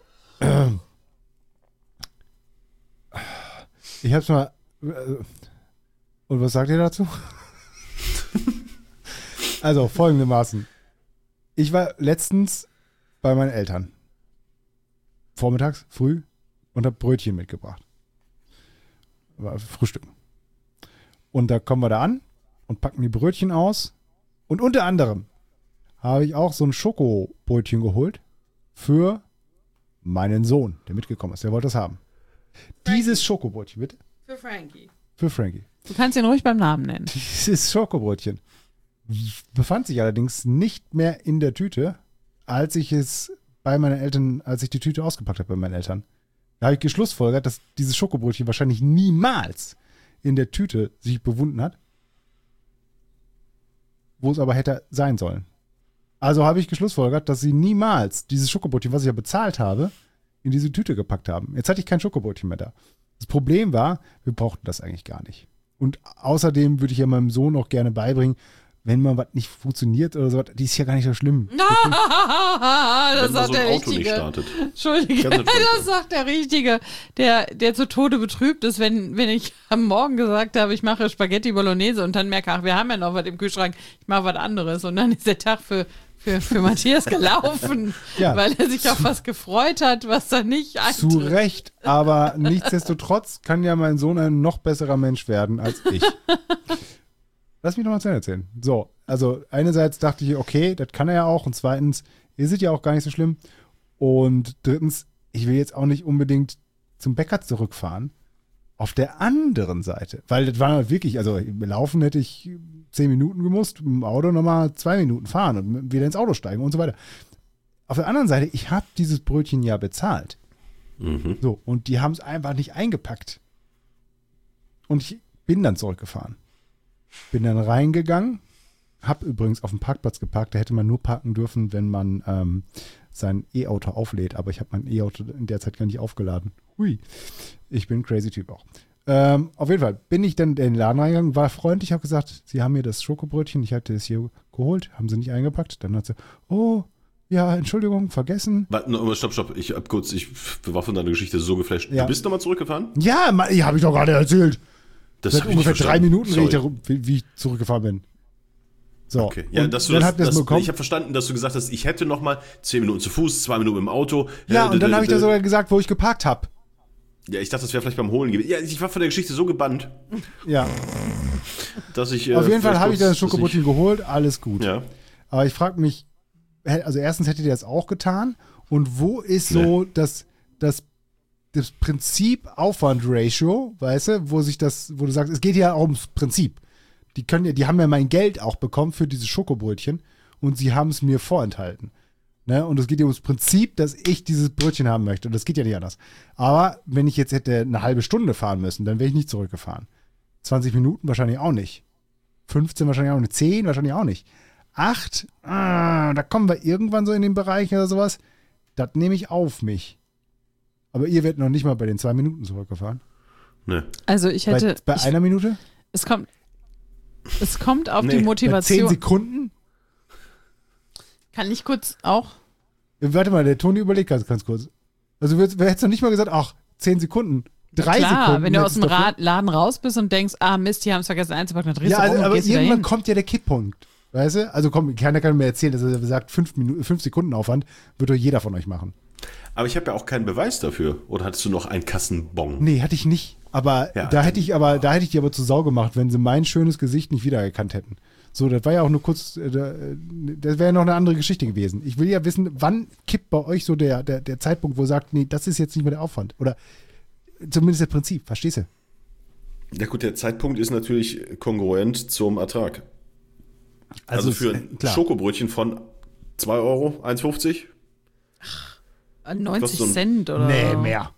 Ich hab's mal. Und was sagt ihr dazu? Also, folgendermaßen. Ich war letztens bei meinen Eltern. Vormittags, früh, und hab Brötchen mitgebracht. War Frühstücken. Und da kommen wir da an und packen die Brötchen aus. Und unter anderem habe ich auch so ein Schokobrötchen geholt für meinen Sohn, der mitgekommen ist. Der wollte das haben. Dieses Schokobrötchen, bitte?
Für Frankie.
Für Frankie.
Du kannst ihn ruhig beim Namen nennen.
Dieses Schokobrötchen befand sich allerdings nicht mehr in der Tüte, als ich es bei meinen Eltern, als ich die Tüte ausgepackt habe bei meinen Eltern. Da habe ich geschlussfolgert, dass dieses Schokobrötchen wahrscheinlich niemals in der Tüte sich bewunden hat, wo es aber hätte sein sollen. Also habe ich geschlussfolgert, dass sie niemals dieses Schokobrötchen, was ich ja bezahlt habe, in diese Tüte gepackt haben. Jetzt hatte ich kein Schokobrötchen mehr da. Das Problem war, wir brauchten das eigentlich gar nicht. Und außerdem würde ich ja meinem Sohn auch gerne beibringen, wenn mal was nicht funktioniert oder so, die ist ja gar nicht so schlimm.
das
Wenn man
sagt
so
der
ein Auto nicht
Richtige.
startet.
Entschuldige,
Ganz entspannt.
das sagt der Richtige, der, der zu Tode betrübt ist, wenn, wenn ich am Morgen gesagt habe, ich mache Spaghetti Bolognese und dann merke, ach, wir haben ja noch was im Kühlschrank, ich mache was anderes. Und dann ist der Tag für, für, für Matthias gelaufen,
Ja.
weil er sich auf was gefreut hat, was da nicht
Zu
eintritt.
Recht, aber nichtsdestotrotz kann ja mein Sohn ein noch besserer Mensch werden als ich. Lass mich noch mal zu Ende erzählen. So, also einerseits dachte ich, okay, das kann er ja auch und zweitens ist es ja auch gar nicht so schlimm und drittens, ich will jetzt auch nicht unbedingt zum Bäcker zurückfahren. Auf der anderen Seite, weil das war halt wirklich, also im Laufen hätte ich zehn Minuten gemusst, mit dem Auto nochmal zwei Minuten fahren und wieder ins Auto steigen und so weiter. Auf der anderen Seite, ich habe dieses Brötchen ja bezahlt.
Mhm.
So, und die haben es einfach nicht eingepackt. Und ich bin dann zurückgefahren. Bin dann reingegangen, hab übrigens auf dem Parkplatz geparkt, da hätte man nur parken dürfen, wenn man ähm, sein E-Auto auflädt, aber ich habe mein E-Auto in der Zeit gar nicht aufgeladen. Hui, ich bin ein crazy Typ auch. Ähm, auf jeden Fall bin ich dann in den Laden reingegangen, war freundlich, habe gesagt, sie haben mir das Schokobrötchen, ich hatte es hier geholt, haben sie nicht eingepackt. Dann hat sie, oh, ja, Entschuldigung, vergessen.
Warte, no, stopp, stopp. Ich hab kurz, ich war von deiner Geschichte so geflasht.
Ja.
Du bist nochmal zurückgefahren?
Ja, ma- ja habe ich doch gerade erzählt.
Das
Seit
hab ich nicht
ungefähr drei
verstanden.
Minuten rede ich
Sorry.
darum, wie, wie ich zurückgefahren bin. So,
Okay. Ja,
und
dass du
dann
das,
habt ihr es
das,
bekommen.
ich habe verstanden, dass du gesagt hast, ich hätte nochmal zehn Minuten zu Fuß, zwei Minuten im Auto.
Ja,
Äh,
und dann
d-
habe ich
d-
dir sogar gesagt, wo ich geparkt habe.
Ja, ich dachte, das wäre vielleicht beim Holen gewesen. Ja, ich war von der Geschichte so gebannt,
Ja,
dass ich. äh,
auf jeden Fall
vielleicht
habe ich
kurz-
das Schokobrötchen geholt, alles gut.
Ja.
Aber ich frage mich, hä- also erstens hättet ihr das auch getan und wo ist so das, das, das Prinzip Aufwand-Ratio, weißt du, wo sich das, wo du sagst, es geht ja auch ums Prinzip. Die können ja, die haben ja mein Geld auch bekommen für dieses Schokobrötchen und sie haben es mir vorenthalten. Ne? Und es geht ja ums Prinzip, dass ich dieses Brötchen haben möchte. Und das geht ja nicht anders. Aber wenn ich jetzt hätte eine halbe Stunde fahren müssen, dann wäre ich nicht zurückgefahren. zwanzig Minuten wahrscheinlich auch nicht. fünfzehn wahrscheinlich auch nicht. zehn wahrscheinlich auch nicht. acht, ah, da kommen wir irgendwann so in den Bereich oder sowas. Das nehme ich auf mich. Aber ihr werdet noch nicht mal bei den zwei Minuten zurückgefahren.
Ne.
Also ich hätte,
bei bei
ich,
einer Minute?
es kommt, es kommt auf
Nee,
die
bei
Bei zehn
Motivation.
Sekunden?
Kann ich kurz auch?
Warte mal, der Toni überlegt ganz, ganz kurz. Also du hättest hättest noch nicht mal gesagt, ach, zehn Sekunden. Drei
Klar,
Sekunden.
wenn du aus
hättest
dem
doch-
Ra- Laden raus bist und denkst, ah Mist, die haben es vergessen einzupacken, dann drehst
Ja,
du um
also,
und
aber
gehst wieder
irgendwann
hin.
kommt ja der Kipppunkt. Weißt du? Also komm, keiner kann mir erzählen, dass er sagt, fünf Minuten, fünf Sekunden Aufwand wird doch jeder von euch machen.
Aber ich habe ja auch keinen Beweis dafür. Oder hattest du noch einen Kassenbon?
Nee, hatte ich nicht. Aber
Ja,
da hätte ich aber, da hätte ich die aber zu Sau gemacht, wenn sie mein schönes Gesicht nicht wiedererkannt hätten. So, das war ja auch nur kurz, äh, da, äh, das wäre noch eine andere Geschichte gewesen. Ich will ja wissen, wann kippt bei euch so der, der, der Zeitpunkt, wo ihr sagt, nee, das ist jetzt nicht mehr der Aufwand. Oder zumindest das Prinzip, verstehst du?
Ja gut, der Zeitpunkt ist natürlich kongruent zum Ertrag. Also, für
äh,
ein
klar.
Schokobrötchen von zwei Euro, eins fünfzig?
neunzig
kostet so ein-
Cent oder?
Nee, mehr.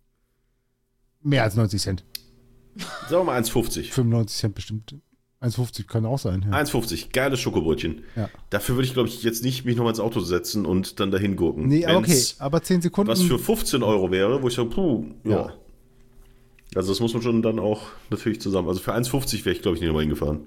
Mehr als neunzig Cent.
Sagen wir mal eins fünfzig.
fünfundneunzig Cent bestimmt. eins fünfzig kann auch sein. Ja.
eins fünfzig, geiles Schokobrötchen.
Ja.
Dafür würde ich, glaube ich, jetzt nicht mich nochmal ins Auto setzen und dann dahin gurken.
Nee, aber okay,
Wenn's
aber zehn Sekunden.
was für fünfzehn Euro wäre, wo ich sage, puh, ja.
Ja.
Also das muss man schon dann auch natürlich zusammen. Also für eins fünfzig wäre ich, glaube ich, nicht nochmal hingefahren.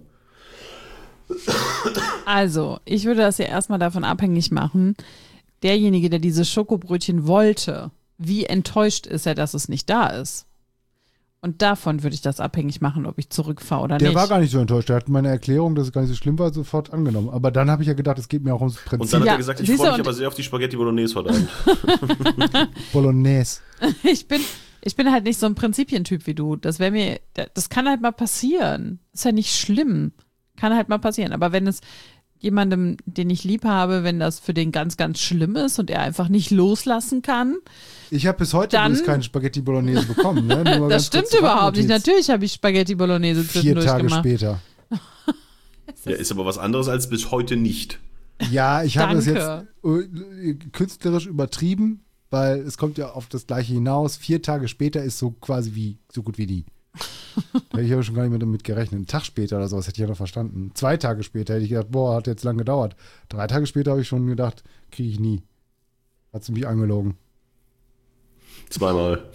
Also, ich würde das ja erstmal davon abhängig machen, derjenige, der dieses Schokobrötchen wollte, wie enttäuscht ist er, dass es nicht da ist? Und davon würde ich das abhängig machen, ob ich zurückfahre oder
Der
nicht.
war gar nicht so enttäuscht. Der hat meine Erklärung, dass es gar nicht so schlimm war, sofort angenommen. Aber dann habe ich ja gedacht, es geht mir auch ums
Und
Prinzip
dann hat
Ja,
er gesagt, ich
siehst
freue
du,
mich
und-
aber sehr auf die Spaghetti Bolognese heute Abend.
Bolognese.
Ich bin, ich bin halt nicht so ein Prinzipientyp wie du. Das wäre mir, das kann halt mal passieren. Ist ja nicht schlimm. Kann halt mal passieren. Aber wenn es jemandem, den ich lieb habe, wenn das für den ganz, ganz schlimm ist und er einfach nicht loslassen kann,
Ich habe bis heute
Dann-
übrigens keine Spaghetti Bolognese bekommen. Ne? Nur mal
das
ganz
stimmt
kurz zur
überhaupt nicht.
Randnotiz.
Natürlich habe ich Spaghetti Bolognese
Vier
zwischendurch
Tage
gemacht.
später.
Ja, ist aber was anderes als bis heute nicht.
Ja, ich habe es jetzt
Danke.
äh, künstlerisch übertrieben, weil es kommt ja auf das Gleiche hinaus. Vier Tage später ist so quasi wie, so gut wie nie. Da hätte ich aber schon gar nicht mehr damit gerechnet. Einen Tag später oder sowas hätte ich ja noch verstanden. Zwei Tage später hätte ich gedacht, boah, hat jetzt lang gedauert. Drei Tage später habe ich schon gedacht, kriege ich nie. Hat sie mich angelogen.
Zweimal.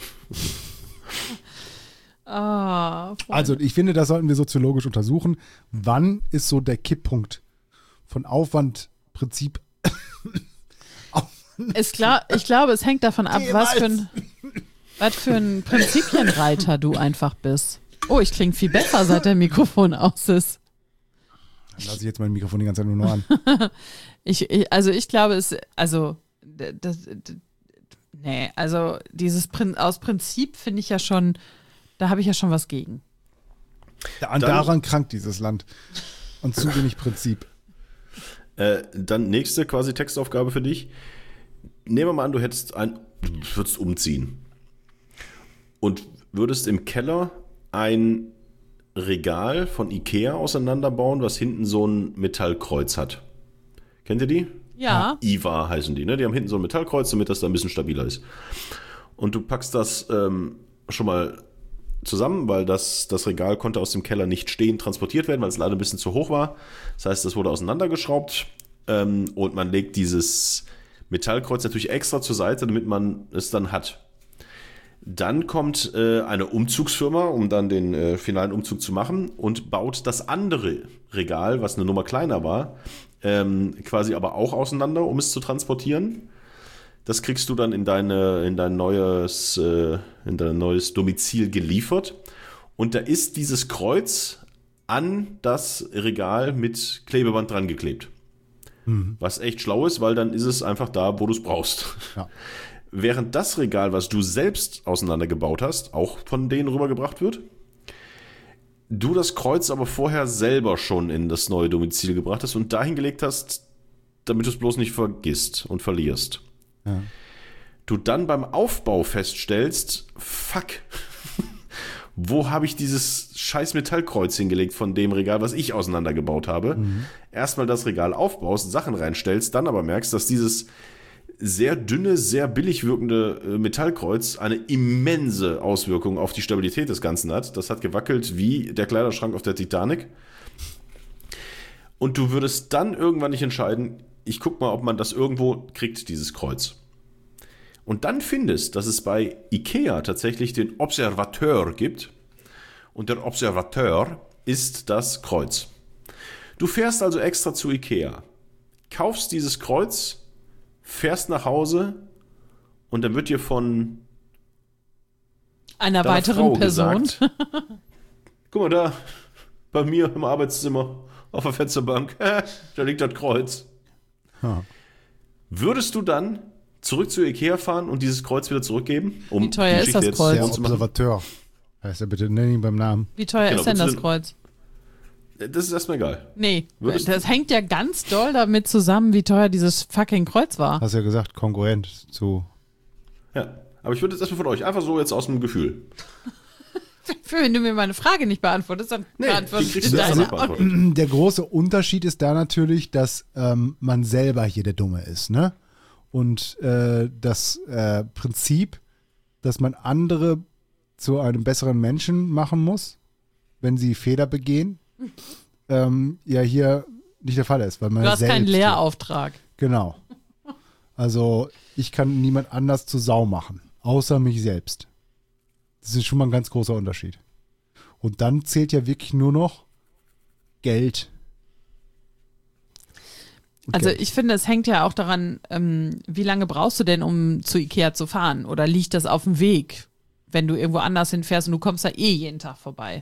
Ah, voll.
Also ich finde, das sollten wir soziologisch untersuchen. Wann ist so der Kipppunkt von Aufwandprinzip?
Ist klar, ich glaube, es hängt davon ab, was für ein, was für ein Prinzipienreiter du einfach bist. Oh, ich klinge viel besser, seit der Mikrofon aus ist.
Dann lasse ich jetzt mein Mikrofon die ganze Zeit nur noch an.
Ich, ich, also ich glaube, es, also, das, das, nee, also dieses Prin, aus Prinzip finde ich ja schon, da habe ich ja schon was gegen.
Da, daran krankt dieses Land. Und zu wenig Prinzip.
Äh, dann nächste quasi Textaufgabe für dich. Nehmen wir mal an, du hättest ein, du würdest umziehen und würdest im Keller ein Regal von Ikea auseinanderbauen, was hinten so ein Metallkreuz hat. Kennt ihr die?
Ja.
I W A heißen die, ne? Die haben hinten so ein Metallkreuz, damit das da ein bisschen stabiler ist. Und du packst das ähm, schon mal zusammen, weil das, das Regal konnte aus dem Keller nicht stehend transportiert werden, weil es leider ein bisschen zu hoch war. Das heißt, das wurde auseinandergeschraubt ähm, und man legt dieses Metallkreuz natürlich extra zur Seite, damit man es dann hat. Dann kommt äh, eine Umzugsfirma, um dann den äh, finalen Umzug zu machen und baut das andere Regal, was eine Nummer kleiner war, ähm, quasi aber auch auseinander, um es zu transportieren. Das kriegst du dann in, deine, in, dein, neues, äh, in dein neues Domizil geliefert. Und da ist dieses Kreuz an das Regal mit Klebeband dran geklebt. Mhm. Was echt schlau ist, weil dann ist es einfach da, wo du es brauchst.
Ja.
Während das Regal, was du selbst auseinandergebaut hast, auch von denen rübergebracht wird, du das Kreuz aber vorher selber schon in das neue Domizil gebracht hast und dahin gelegt hast, damit du es bloß nicht vergisst und verlierst.
Ja.
Du dann beim Aufbau feststellst, fuck, wo habe ich dieses scheiß Metallkreuz hingelegt von dem Regal, was ich auseinandergebaut habe? Mhm. Erstmal das Regal aufbaust, Sachen reinstellst, dann aber merkst, dass dieses sehr dünne, sehr billig wirkende Metallkreuz eine immense Auswirkung auf die Stabilität des Ganzen hat. Das hat gewackelt wie der Kleiderschrank auf der Titanic. Und du würdest dann irgendwann nicht entscheiden, ich guck mal, ob man das irgendwo kriegt, dieses Kreuz. Und dann findest, dass es bei Ikea tatsächlich den Observateur gibt. Und der Observateur ist das Kreuz. Du fährst also extra zu Ikea, kaufst dieses Kreuz, fährst nach Hause und dann wird dir von
einer weiteren Person
gesagt, guck mal da, bei mir im Arbeitszimmer auf der Fensterbank, da liegt das Kreuz.
Ha.
Würdest du dann zurück zu Ikea fahren und dieses Kreuz wieder zurückgeben? Um
Wie teuer
die
ist das
jetzt
Kreuz?
Der
rund zu machen?
Observateur. Heißt er bitte, nenn ihn beim Namen.
Wie teuer
Genau,
ist denn
willst du
das
denn-
Kreuz?
Das ist erstmal egal.
Nee,
Würdest
das hängt ja ganz doll damit zusammen, wie teuer dieses fucking Kreuz war.
Hast ja gesagt, konkurrent zu.
Ja, aber ich würde jetzt erstmal von euch einfach so jetzt aus dem Gefühl.
Für wenn du mir meine Frage nicht beantwortest, dann
Nee,
beantworte
die
ich
kriegst
dir
du erst
deine
danach
auch.
beantwortet.
Der große Unterschied ist da natürlich, dass ähm, man selber hier der Dumme ist, ne? Und äh, das äh, Prinzip, dass man andere zu einem besseren Menschen machen muss, wenn sie Fehler begehen, ähm, ja hier nicht der Fall ist. Weil man
Du
ja
hast keinen
selbst-
Lehrauftrag.
Genau. Also ich kann niemand anders zur Sau machen, außer mich selbst. Das ist schon mal ein ganz großer Unterschied. Und dann zählt ja wirklich nur noch Geld. Und
Also
Geld.
ich finde, es hängt ja auch daran, ähm, wie lange brauchst du denn, um zu Ikea zu fahren? Oder liegt das auf dem Weg, wenn du irgendwo anders hinfährst und du kommst da eh jeden Tag vorbei?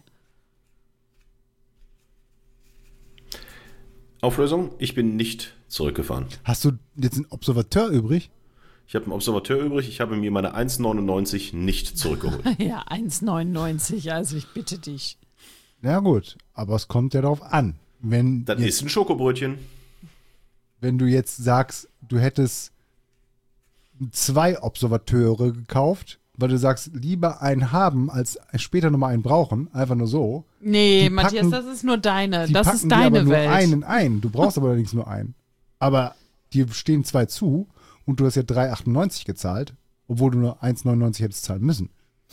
Auflösung, ich bin nicht zurückgefahren.
Hast du jetzt einen Observateur übrig?
Ich habe einen Observateur übrig, ich habe mir meine eins neunundneunzig nicht zurückgeholt.
Ja, eins neunundneunzig, also ich bitte dich.
Ja gut, aber es kommt ja darauf an. Wenn,
Das
jetzt,
ist ein Schokobrötchen.
wenn du jetzt sagst, du hättest zwei Observateure gekauft, weil du sagst, lieber einen haben, als später nochmal einen brauchen, einfach nur so.
Nee,
Die
Matthias,
packen-
das ist nur deine,
Die
das
packen
ist
dir
deine
aber nur
Welt.
einen ein. Du brauchst aber allerdings nur einen. Aber dir stehen zwei zu und du hast ja drei achtundneunzig gezahlt, obwohl du nur eins neunundneunzig hättest zahlen müssen.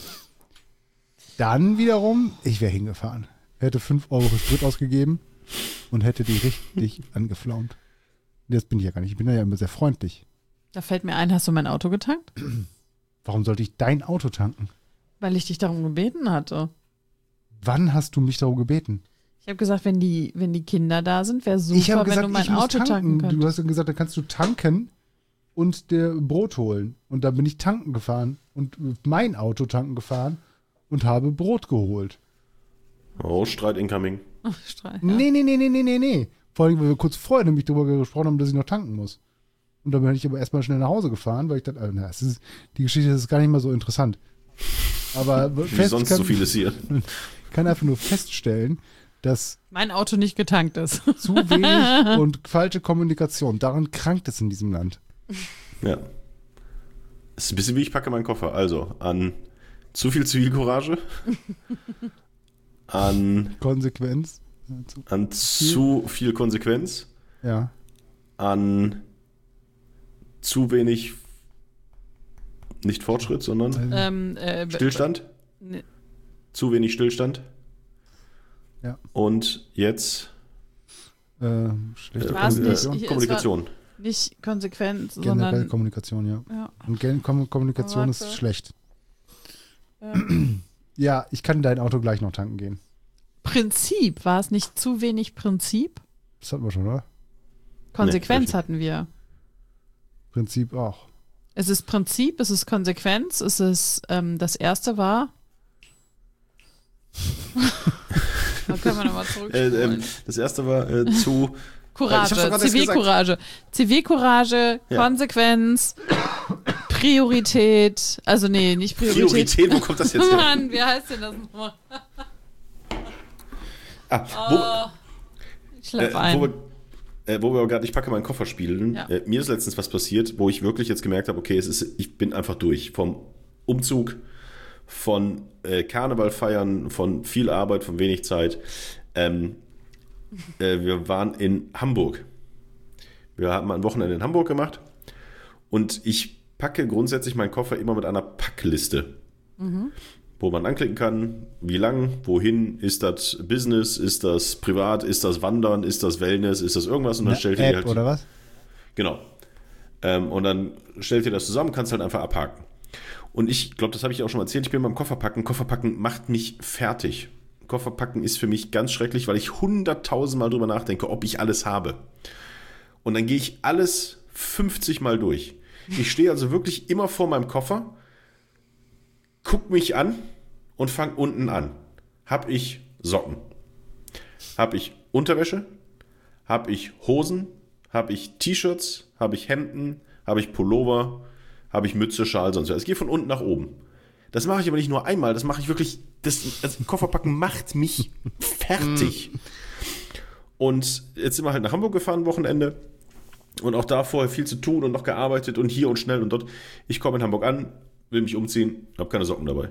Dann wiederum, ich wäre hingefahren. Hätte fünf Euro für Sprit ausgegeben und hätte die richtig angeflaumt. Das bin ich ja gar nicht. Ich bin ja immer sehr freundlich.
Da fällt mir ein, hast du mein Auto getankt?
Warum sollte ich dein Auto tanken?
Weil ich dich darum gebeten hatte.
Wann hast du mich darum gebeten?
Ich habe gesagt, wenn die, wenn die Kinder da sind, wäre super,
ich habe
wenn
gesagt,
du mein
ich muss
Auto
tanken.
tanken könntest.
Du hast ja gesagt, dann kannst du tanken und dir Brot holen. Und da bin ich tanken gefahren und mein Auto tanken gefahren und habe Brot geholt.
Oh, Streit incoming.
Ach, Streit, ja.
Nee, nee, nee, nee, nee, nee, nee. Vor allem, weil wir kurz vorher nämlich darüber gesprochen haben, dass ich noch tanken muss. Und dann bin ich aber erstmal schnell nach Hause gefahren, weil ich dachte, also, na, es ist, die Geschichte ist gar nicht mal so interessant. Aber
Wie
fest
sonst
kann,
so vieles hier.
Ich kann einfach nur feststellen, dass
Mein Auto nicht getankt ist.
zu wenig und falsche Kommunikation, daran krankt es in diesem Land.
Ja. Das ist ein bisschen wie ich packe meinen Koffer. Also an zu viel Zivilcourage, an,
Konsequenz.
an zu viel Konsequenz,
Ja.
an zu wenig, nicht Fortschritt, sondern
ähm, äh,
Stillstand.
ne-
Zu wenig Stillstand.
Ja.
Und jetzt
Äh, schlechte
äh,
War's
äh,
nicht- ich- es
Kommunikation.
Nicht konsequent,
Generell
sondern
Kommunikation, ja.
ja,
Und Gen Kom Kommunikation
Warte.
ist schlecht.
ähm,
Ja, ich kann dein Auto gleich noch tanken gehen.
Prinzip. War es nicht zu wenig Prinzip?
Das hatten wir schon, oder?
Konsequenz
richtig.
hatten wir.
Prinzip auch.
Es ist Prinzip, es ist Konsequenz, es ist, ähm, das erste war. Da können wir nochmal
Äh,
zurückspulen.
ähm, das erste war äh, zu.
Courage,
ich hab's doch gerade erst
Zivilcourage. Zivilcourage,
Ja.
Konsequenz, Priorität. Also nee, nicht Priorität.
Priorität, wo kommt das jetzt her?
Mann, wie heißt denn das nochmal?
Ah,
Oh, ich schlafe
wo,
ein.
äh, wo wir, äh, wo wir aber gerade Ich packe meinen Koffer spielen.
Ja.
Äh, mir ist letztens was passiert, wo ich wirklich jetzt gemerkt habe, okay, es ist, ich bin einfach durch. Vom Umzug, von äh, Karneval feiern, von viel Arbeit, von wenig Zeit. Ähm, äh, wir waren in Hamburg. Wir haben ein Wochenende in Hamburg gemacht und ich packe grundsätzlich meinen Koffer immer mit einer Packliste, wo man anklicken kann, wie lang, wohin, ist das Business, ist das privat, ist das Wandern, ist das Wellness, ist das irgendwas und dann
Eine
stellt ihr
App
halt
oder was?
Genau. Ähm, und dann stellt ihr das zusammen, kannst halt einfach abhaken. Und ich glaube, das habe ich auch schon mal erzählt, ich bin beim Kofferpacken. Kofferpacken macht mich fertig. Kofferpacken ist für mich ganz schrecklich, weil ich hunderttausend Mal drüber nachdenke, ob ich alles habe. Und dann gehe ich alles fünfzig Mal durch. Ich stehe also wirklich immer vor meinem Koffer, guck mich an und fange unten an. Hab ich Socken? Hab ich Unterwäsche? Hab ich Hosen? Hab ich T-Shirts? Hab ich Hemden? Hab ich Pullover? Habe ich Mütze, Schal, sonst was. Es geht von unten nach oben. Das mache ich aber nicht nur einmal, das mache ich wirklich, das, das Kofferpacken macht mich fertig. Und jetzt sind wir halt nach Hamburg gefahren, Wochenende. Und auch da vorher viel zu tun und noch gearbeitet und hier und schnell und dort. Ich komme in Hamburg an, will mich umziehen, habe keine Socken dabei.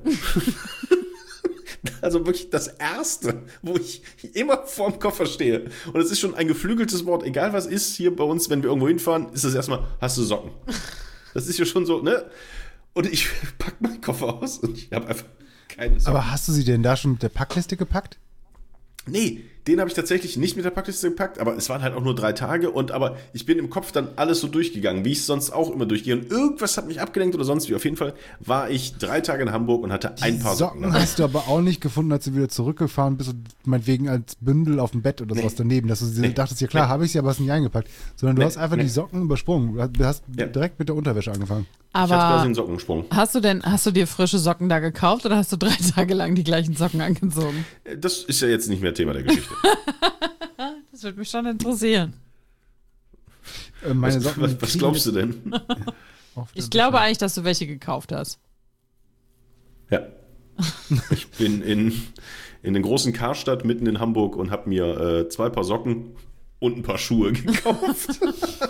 Also wirklich das Erste, wo ich immer vorm Koffer stehe. Und es ist schon ein geflügeltes Wort, egal was ist hier bei uns, wenn wir irgendwo hinfahren, ist das erstmal, hast du Socken? Das ist ja schon so, ne? Und ich packe meinen Koffer aus und ich habe einfach keine Socken.
Aber hast du sie denn da schon mit der Packliste gepackt?
Nee, den habe ich tatsächlich nicht mit der Packliste gepackt, aber es waren halt auch nur drei Tage und aber ich bin im Kopf dann alles so durchgegangen, wie ich es sonst auch immer durchgehe. Und irgendwas hat mich abgelenkt oder sonst wie. Auf jeden Fall war ich drei Tage in Hamburg und hatte ein paar Socken.
Socken hast du aber auch nicht gefunden, als du wieder zurückgefahren bist und meinetwegen als Bündel auf dem Bett oder sowas daneben, dass du sie
Nee.
dachtest, ja klar,
Nee.
habe ich sie, aber hast nicht eingepackt. Sondern du
Nee.
hast einfach
Nee.
die Socken übersprungen. Du hast
Ja.
direkt mit der Unterwäsche angefangen.
Ich hatte quasi
Aber
einen Sockensprung.
hast du denn, hast du dir frische Socken da gekauft oder hast du drei Tage lang die gleichen Socken angezogen?
Das ist ja jetzt nicht mehr Thema der Geschichte.
Das würde mich schon interessieren.
Äh, meine
Was,
Socken
was, was
kriegen
glaubst du
jetzt
denn?
auf der
Ich glaube
Wäsche.
eigentlich, dass du welche gekauft hast.
Ja. Ich bin in, in den großen Karstadt mitten in Hamburg und habe mir äh, zwei Paar Socken und ein paar Schuhe gekauft.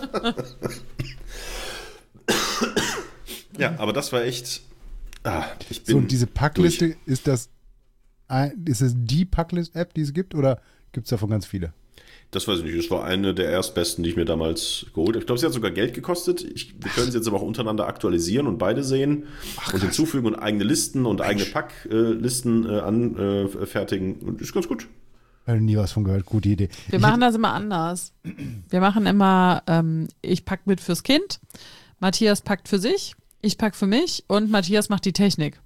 Ja, aber das war echt. Ah, ich bin
So, und diese Packliste,
durch.
ist das ein, ist es die Packlist-App, die es gibt, oder gibt es davon ganz viele?
Das weiß ich nicht. Das war eine der erstbesten, die ich mir damals geholt habe. Ich glaube, sie hat sogar Geld gekostet. Ich, wir können es jetzt aber auch untereinander aktualisieren und beide sehen Ach, und hinzufügen und eigene Listen und Mensch. eigene Packlisten äh, anfertigen. Und ist ganz gut.
Ich habe nie was von gehört. Gute Idee.
Wir
ich
machen das immer anders. Wir machen immer, ähm, ich pack mit fürs Kind, Matthias packt für sich, ich pack für mich und Matthias macht die Technik.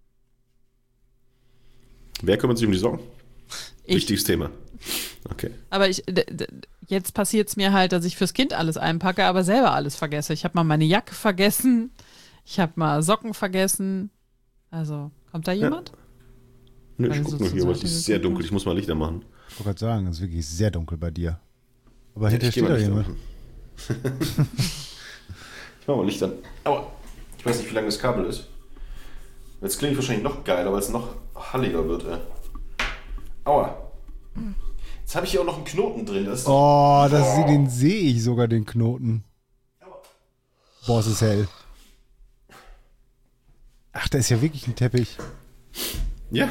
Wer kümmert sich um die Socken?
Ich.
Wichtiges Thema. Okay.
Aber ich, d- d- jetzt passiert es mir halt, dass ich fürs Kind alles einpacke, aber selber alles vergesse. Ich habe mal meine Jacke vergessen, ich habe mal Socken vergessen. Also, kommt da jemand?
Ja. Nö, ich
Weil
gucke
so
nur hier, aber es
zur Seite
ist sehr
geguckt
dunkel. Ich muss mal Lichter machen.
Ich wollte gerade sagen, es ist wirklich sehr dunkel bei dir. Aber
Ja,
hinterher
ich geh
steht
mal
da
Lichter
jemand.
machen. Ich mach mal Licht an. Aua. Ich weiß nicht, wie lang das Kabel ist. Jetzt klingt wahrscheinlich noch geiler, weil es noch halliger wird, ey. Aua. Jetzt habe ich hier auch noch einen Knoten drin. Das
Oh, das, oh. den sehe ich sogar, den Knoten. Boah, es ist hell. Ach, da ist ja wirklich ein Teppich.
Ja.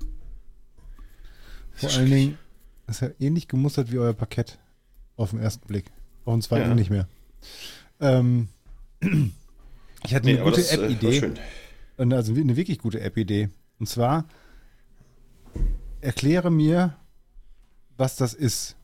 Vor allen Dingen ist ja ähnlich gemustert wie euer Parkett. Auf den ersten Blick. Auf den zweiten
Ja.
nicht mehr. Ähm, ich hatte
Nee,
eine
aber
gute
das, äh, war
App-Idee.
schön.
Und also eine wirklich gute App-Idee. Und zwar erkläre mir, was das ist.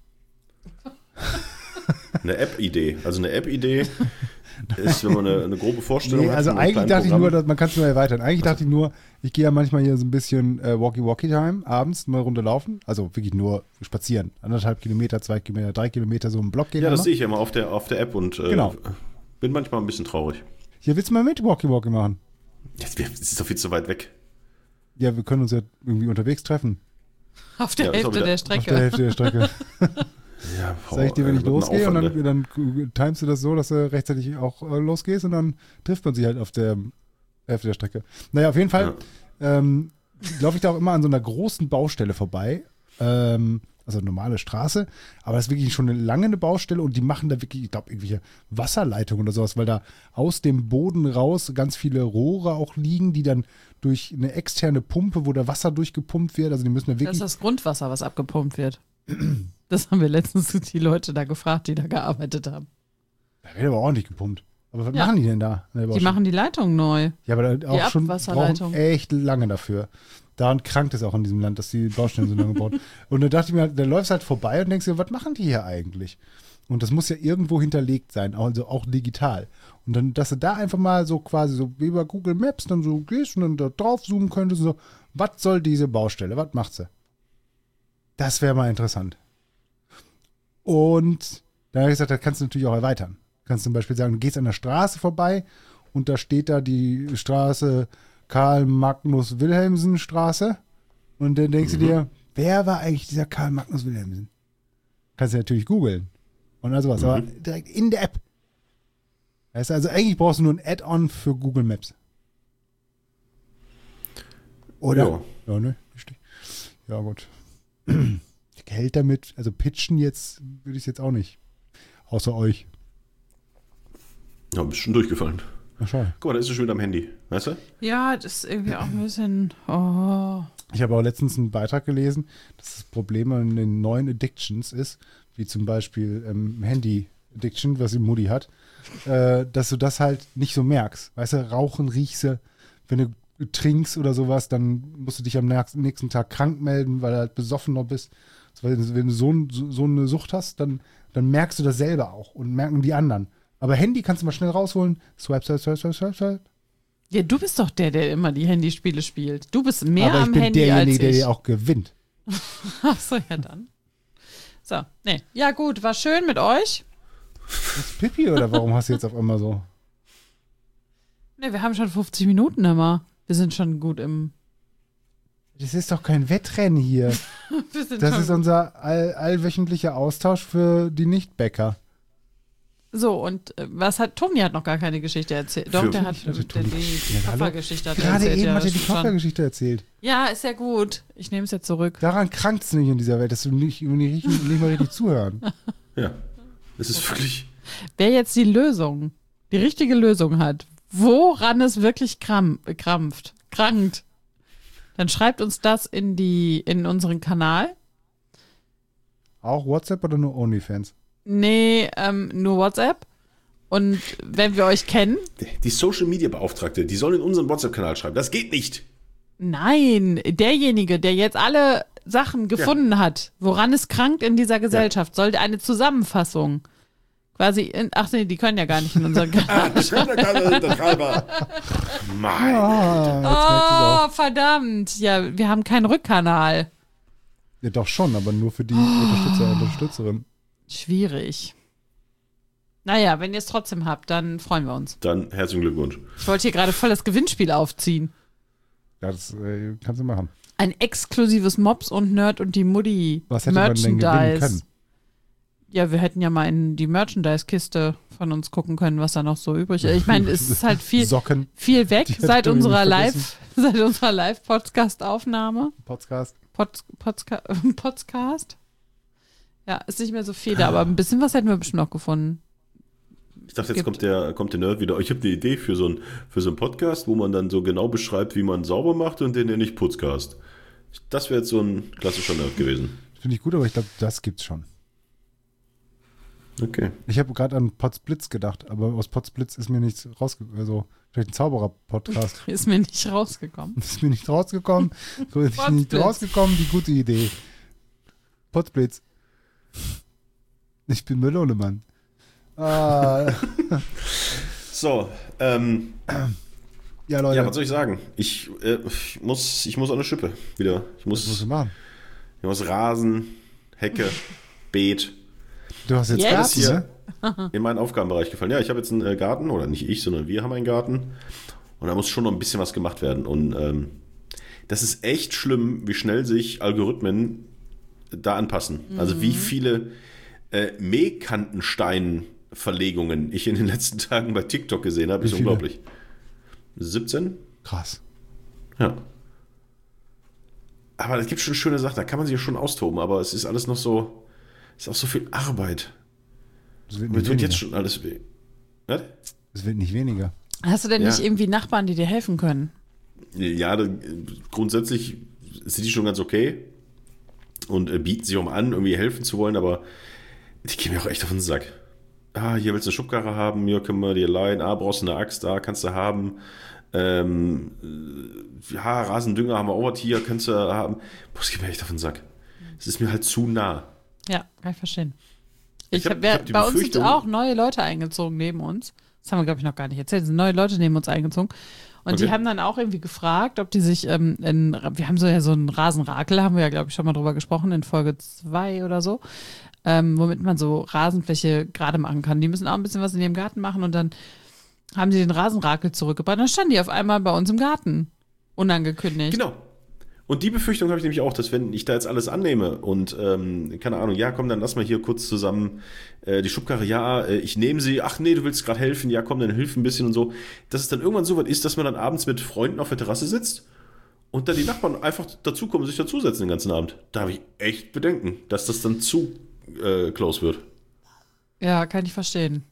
Eine App-Idee. Also eine App-Idee ist, wenn man eine, eine grobe Vorstellung
Nee,
hat.
also
von einem
eigentlich
kleinen
dachte ich
Programm.
nur, dass, man kann es nur erweitern. Eigentlich dachte ich nur, ich gehe ja manchmal hier so ein bisschen äh, Walkie-Walkie-Time abends mal runterlaufen. Also wirklich nur spazieren. Anderthalb Kilometer, zwei Kilometer, drei Kilometer so im Block gehen.
Ja, das
immer.
sehe ich ja immer auf der, auf der App und äh,
Genau.
bin manchmal ein bisschen traurig.
Hier willst du mal mit Walkie-Walkie machen?
Das ist doch viel zu weit weg.
Ja, wir können uns ja irgendwie unterwegs treffen.
Auf der
Ja, ist auch
Hälfte
wieder-
der
Auf
Strecke.
der Hälfte der Strecke.
Ja,
Sag ich dir, wenn ich
wird ein
losgehe und
Aufwand,
dann,
ne?
dann timest du das so, dass du rechtzeitig auch äh, losgehst und dann trifft man sich halt auf der Hälfte der Strecke. Naja, auf jeden Fall ähm, laufe ich da auch immer an so einer großen Baustelle vorbei. Ähm, also eine normale Straße, aber das ist wirklich schon eine lange eine Baustelle und die machen da wirklich, ich glaube, irgendwelche Wasserleitungen oder sowas, weil da aus dem Boden raus ganz viele Rohre auch liegen, die dann durch eine externe Pumpe, wo da Wasser durchgepumpt wird, also die müssen da
Das
wirklich...
ist das Grundwasser, was abgepumpt wird. Das haben wir letztens die Leute da gefragt, die da gearbeitet haben.
Da wird aber ordentlich gepumpt. Aber was
Ja.
machen die denn da? an der
Die
Baustelle?
machen die Leitung neu.
Ja, aber da auch schon
Abwasserleitung.
brauchen echt lange dafür. Daran krankt es auch in diesem Land, dass die Baustellen so lange bauen. Und da dachte ich mir, da läufst halt vorbei und denkst dir, was machen die hier eigentlich? Und das muss ja irgendwo hinterlegt sein, also auch digital. Und dann, dass du da einfach mal so quasi so wie bei Google Maps dann so gehst und dann da drauf zoomen könntest und so, was soll diese Baustelle, was macht sie? Das wäre mal interessant. Und dann habe ich gesagt, das kannst du natürlich auch erweitern. Du kannst zum Beispiel sagen, du gehst an der Straße vorbei und da steht da die Straße Karl Magnus Wilhelmsen Straße und dann denkst
Mhm.
du dir, wer war eigentlich dieser Karl Magnus Wilhelmsen? Kannst du natürlich googeln und also was,
Mhm.
aber direkt in der App. Weißt du, also eigentlich brauchst du nur ein Add-on für Google Maps. Oder?
Ja.
Ja, ne? Richtig. Ja, gut. Geld damit, also pitchen jetzt würde ich es jetzt auch nicht. Außer euch.
Ja, bist schon durchgefallen.
Ach, schade.
Guck mal, da ist er schon wieder am Handy. Weißt du?
Ja, das ist irgendwie auch ein bisschen. Oh.
Ich habe auch letztens einen Beitrag gelesen, dass das Problem an den neuen Addictions ist, wie zum Beispiel ähm, Handy-Addiction, was die Mutti hat, äh, dass du das halt nicht so merkst. Weißt du, rauchen, riechst du, wenn du trinkst oder sowas, dann musst du dich am nächsten Tag krank melden, weil du halt besoffen noch bist. Also wenn du so, so, so eine Sucht hast, dann, dann merkst du das selber auch und merken die anderen. Aber Handy kannst du mal schnell rausholen. Swipe, swipe, swipe, swipe, swipe, swipe.
Ja, du bist doch der, der immer die Handyspiele spielt. Du bist mehr
Aber ich
am
bin
Handy
derjenige,
als
der
ich.
dir auch gewinnt.
Achso, ja dann. So, nee. Ja gut, war schön mit euch.
Ist Pipi oder warum hast du jetzt auf einmal so?
Ne, wir haben schon fünfzig Minuten immer. Wir sind schon gut im.
Das ist doch kein Wettrennen hier.
Wir sind
Das
schon
ist unser all, allwöchentlicher Austausch für die Nicht-Bäcker.
So, und äh, was hat, Tommy hat noch gar keine Geschichte erzählt. Doch,
Für-
der hat
hatte
der,
Tommy-
die
Ja, hallo?
Koffergeschichte hat er
Gerade
erzählt.
eben
ja,
hat er die
schon.
Koffergeschichte erzählt.
Ja, ist ja gut. Ich nehme es jetzt zurück.
Daran krankt es nicht in dieser Welt, dass du nicht, nicht, nicht mal richtig zuhören.
Ja. Es ist wirklich.
Wer jetzt die Lösung, die richtige Lösung hat, woran es wirklich kram, krampft, krankt, dann schreibt uns das in die, in unseren Kanal.
Auch WhatsApp oder nur OnlyFans?
Nee, ähm, nur WhatsApp. Und wenn wir euch kennen,
Die Social-Media-Beauftragte, die sollen in unseren WhatsApp-Kanal schreiben. Das geht nicht.
nein, derjenige, der jetzt alle Sachen gefunden hat, woran es krankt in dieser Gesellschaft, sollte eine Zusammenfassung quasi, in, ach nee, die können ja gar nicht in unseren Kanal.
Ich schreibe da gerade den Treiber. Mein.
Ah, jetzt merkt ihr's
Oh,
auch.
verdammt. Ja, wir haben keinen Rückkanal.
Ja, doch schon, aber nur für die Unterstützer und Unterstützerinnen.
Schwierig. Naja, wenn ihr es trotzdem habt, dann freuen wir uns.
Dann herzlichen Glückwunsch.
Ich wollte hier gerade voll das Gewinnspiel aufziehen.
Ja, das äh, kannst du machen.
Ein exklusives Mops und Nerd und die Mutti
Was hätte man denn gewinnen können?
Ja, wir hätten ja mal in die Merchandise-Kiste von uns gucken können, was da noch so übrig ist. Ich meine, es ist halt viel,
Socken,
viel weg
Die hätte
seit
ich
unserer
nicht
Live, seit unserer Live-Podcast-Aufnahme.
Podcast.
Pod, Podska, Podcast? Ja, ist nicht mehr so viel da, aber ein bisschen was hätten wir bestimmt noch gefunden.
Ich dachte, jetzt
Gibt-
kommt der, kommt der Nerd wieder. Ich habe eine Idee für so, ein, für so einen Podcast, wo man dann so genau beschreibt, wie man sauber macht und den nenne ich Putzcast. Das wäre jetzt so ein klassischer Nerd gewesen.
Finde ich gut, aber ich glaube, das gibt's schon.
Okay.
Ich habe gerade an Potsblitz gedacht, aber aus Potsblitz ist mir nichts rausgekommen. Also, vielleicht ein Zauberer-Podcast.
Ist mir nicht rausgekommen.
Ist mir nicht rausgekommen. So ist nicht
Potsblitz.
rausgekommen, die gute Idee. Potsblitz. Ich bin Melonemann. Ah,
So, ähm,
ja, Leute.
ja, was soll ich sagen? Ich, äh, ich, muss, ich muss auch eine Schippe wieder. Ich
was musst
muss,
du machen?
ich muss Rasen, Hecke, Beet.
Du hast jetzt
Jetzt?
Garten, ne?
In meinen Aufgabenbereich gefallen. Ja, ich habe jetzt einen äh, Garten, oder nicht ich, sondern wir haben einen Garten. Und da muss schon noch ein bisschen was gemacht werden. Und ähm, das ist echt schlimm, wie schnell sich Algorithmen da anpassen.
Mhm.
Also wie viele äh, Mähkantenstein-Verlegungen ich in den letzten Tagen bei TikTok gesehen habe,
Wie
ist
viele?
unglaublich. siebzehn?
Krass.
Ja. Aber es gibt schon schöne Sachen, da kann man sich ja schon austoben, aber es ist alles noch so, es ist auch so viel Arbeit.
Es wird
Mir
nicht
tut
weniger.
jetzt schon alles weh. Was?
Es wird nicht weniger.
Hast du denn
Ja.
nicht irgendwie Nachbarn, die dir helfen können?
Ja, da, grundsätzlich sind die schon ganz okay und äh, bieten sich auch mal an, irgendwie helfen zu wollen, aber die gehen mir auch echt auf den Sack. Ah, hier willst du eine Schubkarre haben, hier können wir dir leihen, ah, brauchst du eine Axt, da kannst du haben. Ähm, äh, ja, Rasendünger haben wir auch was hier, kannst du haben. Boah, das geht mir echt auf den Sack. Es ist mir halt zu nah.
Ja, kann ich verstehen.
Ich
Ich
hab-
hab,
ich
wer,
hab die
bei uns sind
Befürchtung-
auch neue Leute eingezogen neben uns. Das haben wir, glaube ich, noch gar nicht erzählt. Es sind neue Leute neben uns eingezogen. Und die
Okay.
haben dann auch irgendwie gefragt, ob die sich, ähm, in, wir haben so ja so einen Rasenrakel, haben wir ja, glaube ich, schon mal drüber gesprochen, in Folge zwei oder so, ähm, womit man so Rasenfläche gerade machen kann. Die müssen auch ein bisschen was in ihrem Garten machen und dann haben sie den Rasenrakel zurückgebracht. Dann standen die auf einmal bei uns im Garten. Unangekündigt.
Genau. Und die Befürchtung habe ich nämlich auch, dass wenn ich da jetzt alles annehme und, ähm, keine Ahnung, ja, komm, dann lass mal hier kurz zusammen äh, die Schubkarre, ja, äh, ich nehme sie, ach nee, du willst gerade helfen, ja, komm, dann hilf ein bisschen und so, dass es dann irgendwann so weit ist, dass man dann abends mit Freunden auf der Terrasse sitzt und dann die Nachbarn einfach dazukommen, sich dazusetzen den ganzen Abend. Da habe ich echt Bedenken, dass das dann zu äh, close wird.
Ja, kann ich verstehen.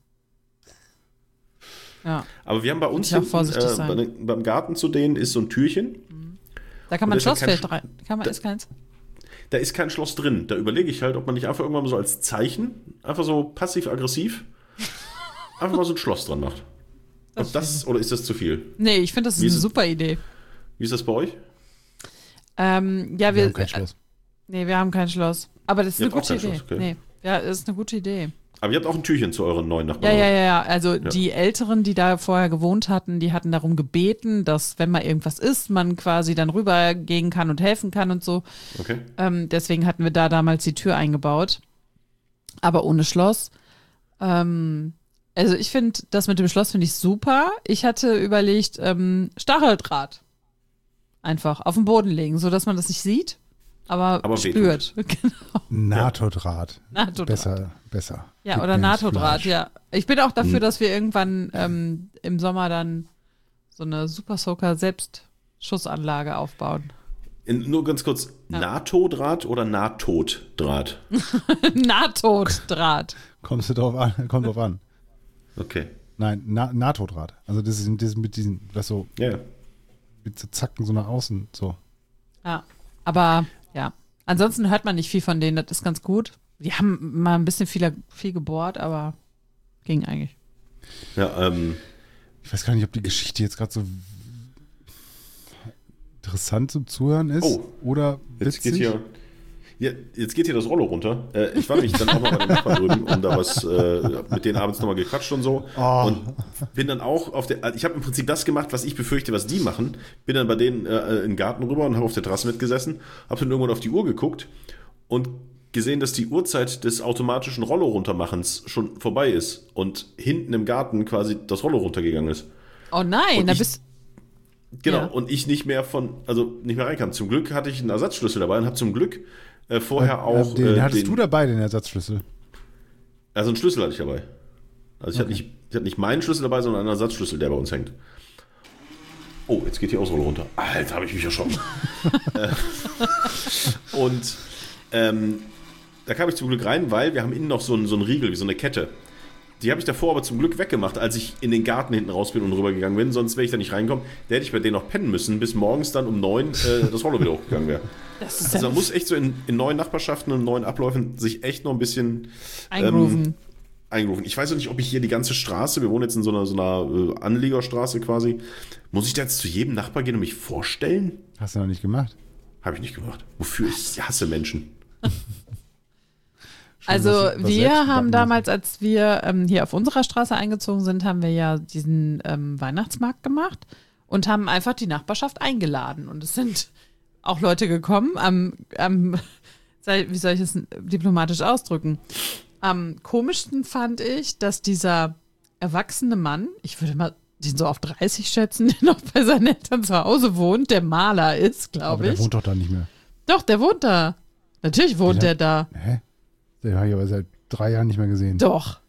Ja,
Aber wir haben bei uns
ich auch
hinten,
vorsichtig
äh,
sein.
bei, den- beim Garten zu denen ist so ein Türchen.
da kann
Und
man
das ist ja kein
Schlossfeld
Sch-
rein. Kann man,
da-
ist keins.
Da ist kein Schloss drin. Da überlege ich halt, ob man nicht einfach irgendwann mal so als Zeichen, einfach so passiv-aggressiv, einfach mal so ein Schloss dran macht. Ob das, oder ist das zu viel?
Nee, ich finde, das ist
Wie
eine
ist es-
super Idee.
Wie ist das bei euch?
Ähm, ja,
Wir
wir,
haben kein Schloss.
Nee, wir haben kein Schloss. Aber das ist
Ihr
eine
habt auch
gute
kein
Idee.
Schloss, okay.
Nee, ja, das ist eine gute Idee.
Aber ihr habt auch ein Türchen zu euren neuen
Ja,
Nachbarn.
ja, ja, ja. Also die Älteren, die da vorher gewohnt hatten, die hatten darum gebeten, dass, wenn mal irgendwas ist, man quasi dann rübergehen kann und helfen kann und so.
Okay.
Ähm, deswegen hatten wir da damals die Tür eingebaut. Aber ohne Schloss. Ähm, also ich finde, das mit dem Schloss finde ich super. Ich hatte überlegt, ähm, Stacheldraht einfach auf den Boden legen, sodass man das nicht sieht, aber,
Aber
spürt. Genau.
NATO-Draht.
NATO-Draht.
Besser, besser.
Ja,
Gibt
oder
mir ins
NATO-Draht,
Fleisch.
ja. Ich bin auch dafür,
Hm.
dass wir irgendwann ähm, im Sommer dann so eine Super Soaker Selbstschussanlage aufbauen.
In, nur ganz kurz,
Ja.
NATO-Draht oder Nahtod-Draht?
NATO-Draht.
Kommst du drauf an? Kommt drauf an.
Okay.
Nein, Na NATO-Draht. Also das ist, das ist mit diesen, das so,
Ja, ja.
mit so Zacken so nach außen, so.
Ja. Aber ja. Ansonsten hört man nicht viel von denen, das ist ganz gut. Die haben mal ein bisschen viel, viel gebohrt, aber ging eigentlich.
Ja, ähm.
Ich weiß gar nicht, ob die Geschichte jetzt gerade so interessant zum Zuhören ist
Oh,
oder
Jetzt
witzig.
geht hier, ja, jetzt geht hier das Rollo runter. Äh, ich war nämlich dann auch noch bei den Nachbarn drüben und da was äh, mit denen abends nochmal gequatscht und so.
Oh.
Und bin dann auch auf der, ich habe im Prinzip das gemacht, was ich befürchte, was die machen. Bin dann bei denen äh, in den Garten rüber und habe auf der Terrasse mitgesessen, habe dann irgendwann auf die Uhr geguckt und gesehen, dass die Uhrzeit des automatischen Rollo runtermachens schon vorbei ist und hinten im Garten quasi das Rollo runtergegangen ist.
Oh nein,
Und
da
ich-
bist
Genau,
Ja.
und ich nicht mehr von, also nicht mehr reinkam. Zum Glück hatte ich einen Ersatzschlüssel dabei und habe zum Glück äh, vorher auch.
Den
äh,
hattest
den,
du dabei, den Ersatzschlüssel?
Also einen Schlüssel hatte ich dabei. Also ich, hatte nicht, ich hatte nicht meinen Schlüssel dabei, sondern einen Ersatzschlüssel, der bei uns hängt. Oh, jetzt geht die Ausrolle runter. Alter, habe ich mich erschrocken. Äh, und ähm, da kam ich zum Glück rein, weil wir haben innen noch so einen, so einen Riegel, wie so eine Kette. Die habe ich davor aber zum Glück weggemacht, als ich in den Garten hinten raus bin und rübergegangen bin. Sonst wäre ich da nicht reingekommen. Da hätte ich bei denen noch pennen müssen, bis morgens dann um neun äh, das Rollo wieder hochgegangen wäre.
das ist
Also
ja
man muss echt so in, in neuen Nachbarschaften und neuen Abläufen sich echt noch ein bisschen
eingrooven.
ähm, eingerufen. Ich weiß auch nicht, ob ich hier die ganze Straße, wir wohnen jetzt in so einer, so einer äh, Anliegerstraße quasi, muss ich da jetzt zu jedem Nachbar gehen und mich vorstellen?
Hast du noch nicht gemacht?
Habe ich nicht gemacht. Wofür? Ich hasse Menschen.
Schön,
Also
was- was
wir
selbst
haben
gebacken
damals, als wir ähm, hier auf unserer Straße eingezogen sind, haben wir ja diesen ähm, Weihnachtsmarkt gemacht und haben einfach die Nachbarschaft eingeladen. Und es sind auch Leute gekommen, am, am sei- wie soll ich es diplomatisch ausdrücken? Am komischsten fand ich, dass dieser erwachsene Mann, ich würde mal den so auf dreißig schätzen, der noch bei seinen Eltern zu Hause wohnt, der Maler ist,
Aber
glaube
der
ich.
wohnt doch da nicht mehr.
Doch, der wohnt da. Natürlich wohnt
Wie
der da.
Hä? Den habe ich aber seit drei Jahren nicht mehr gesehen.
Doch.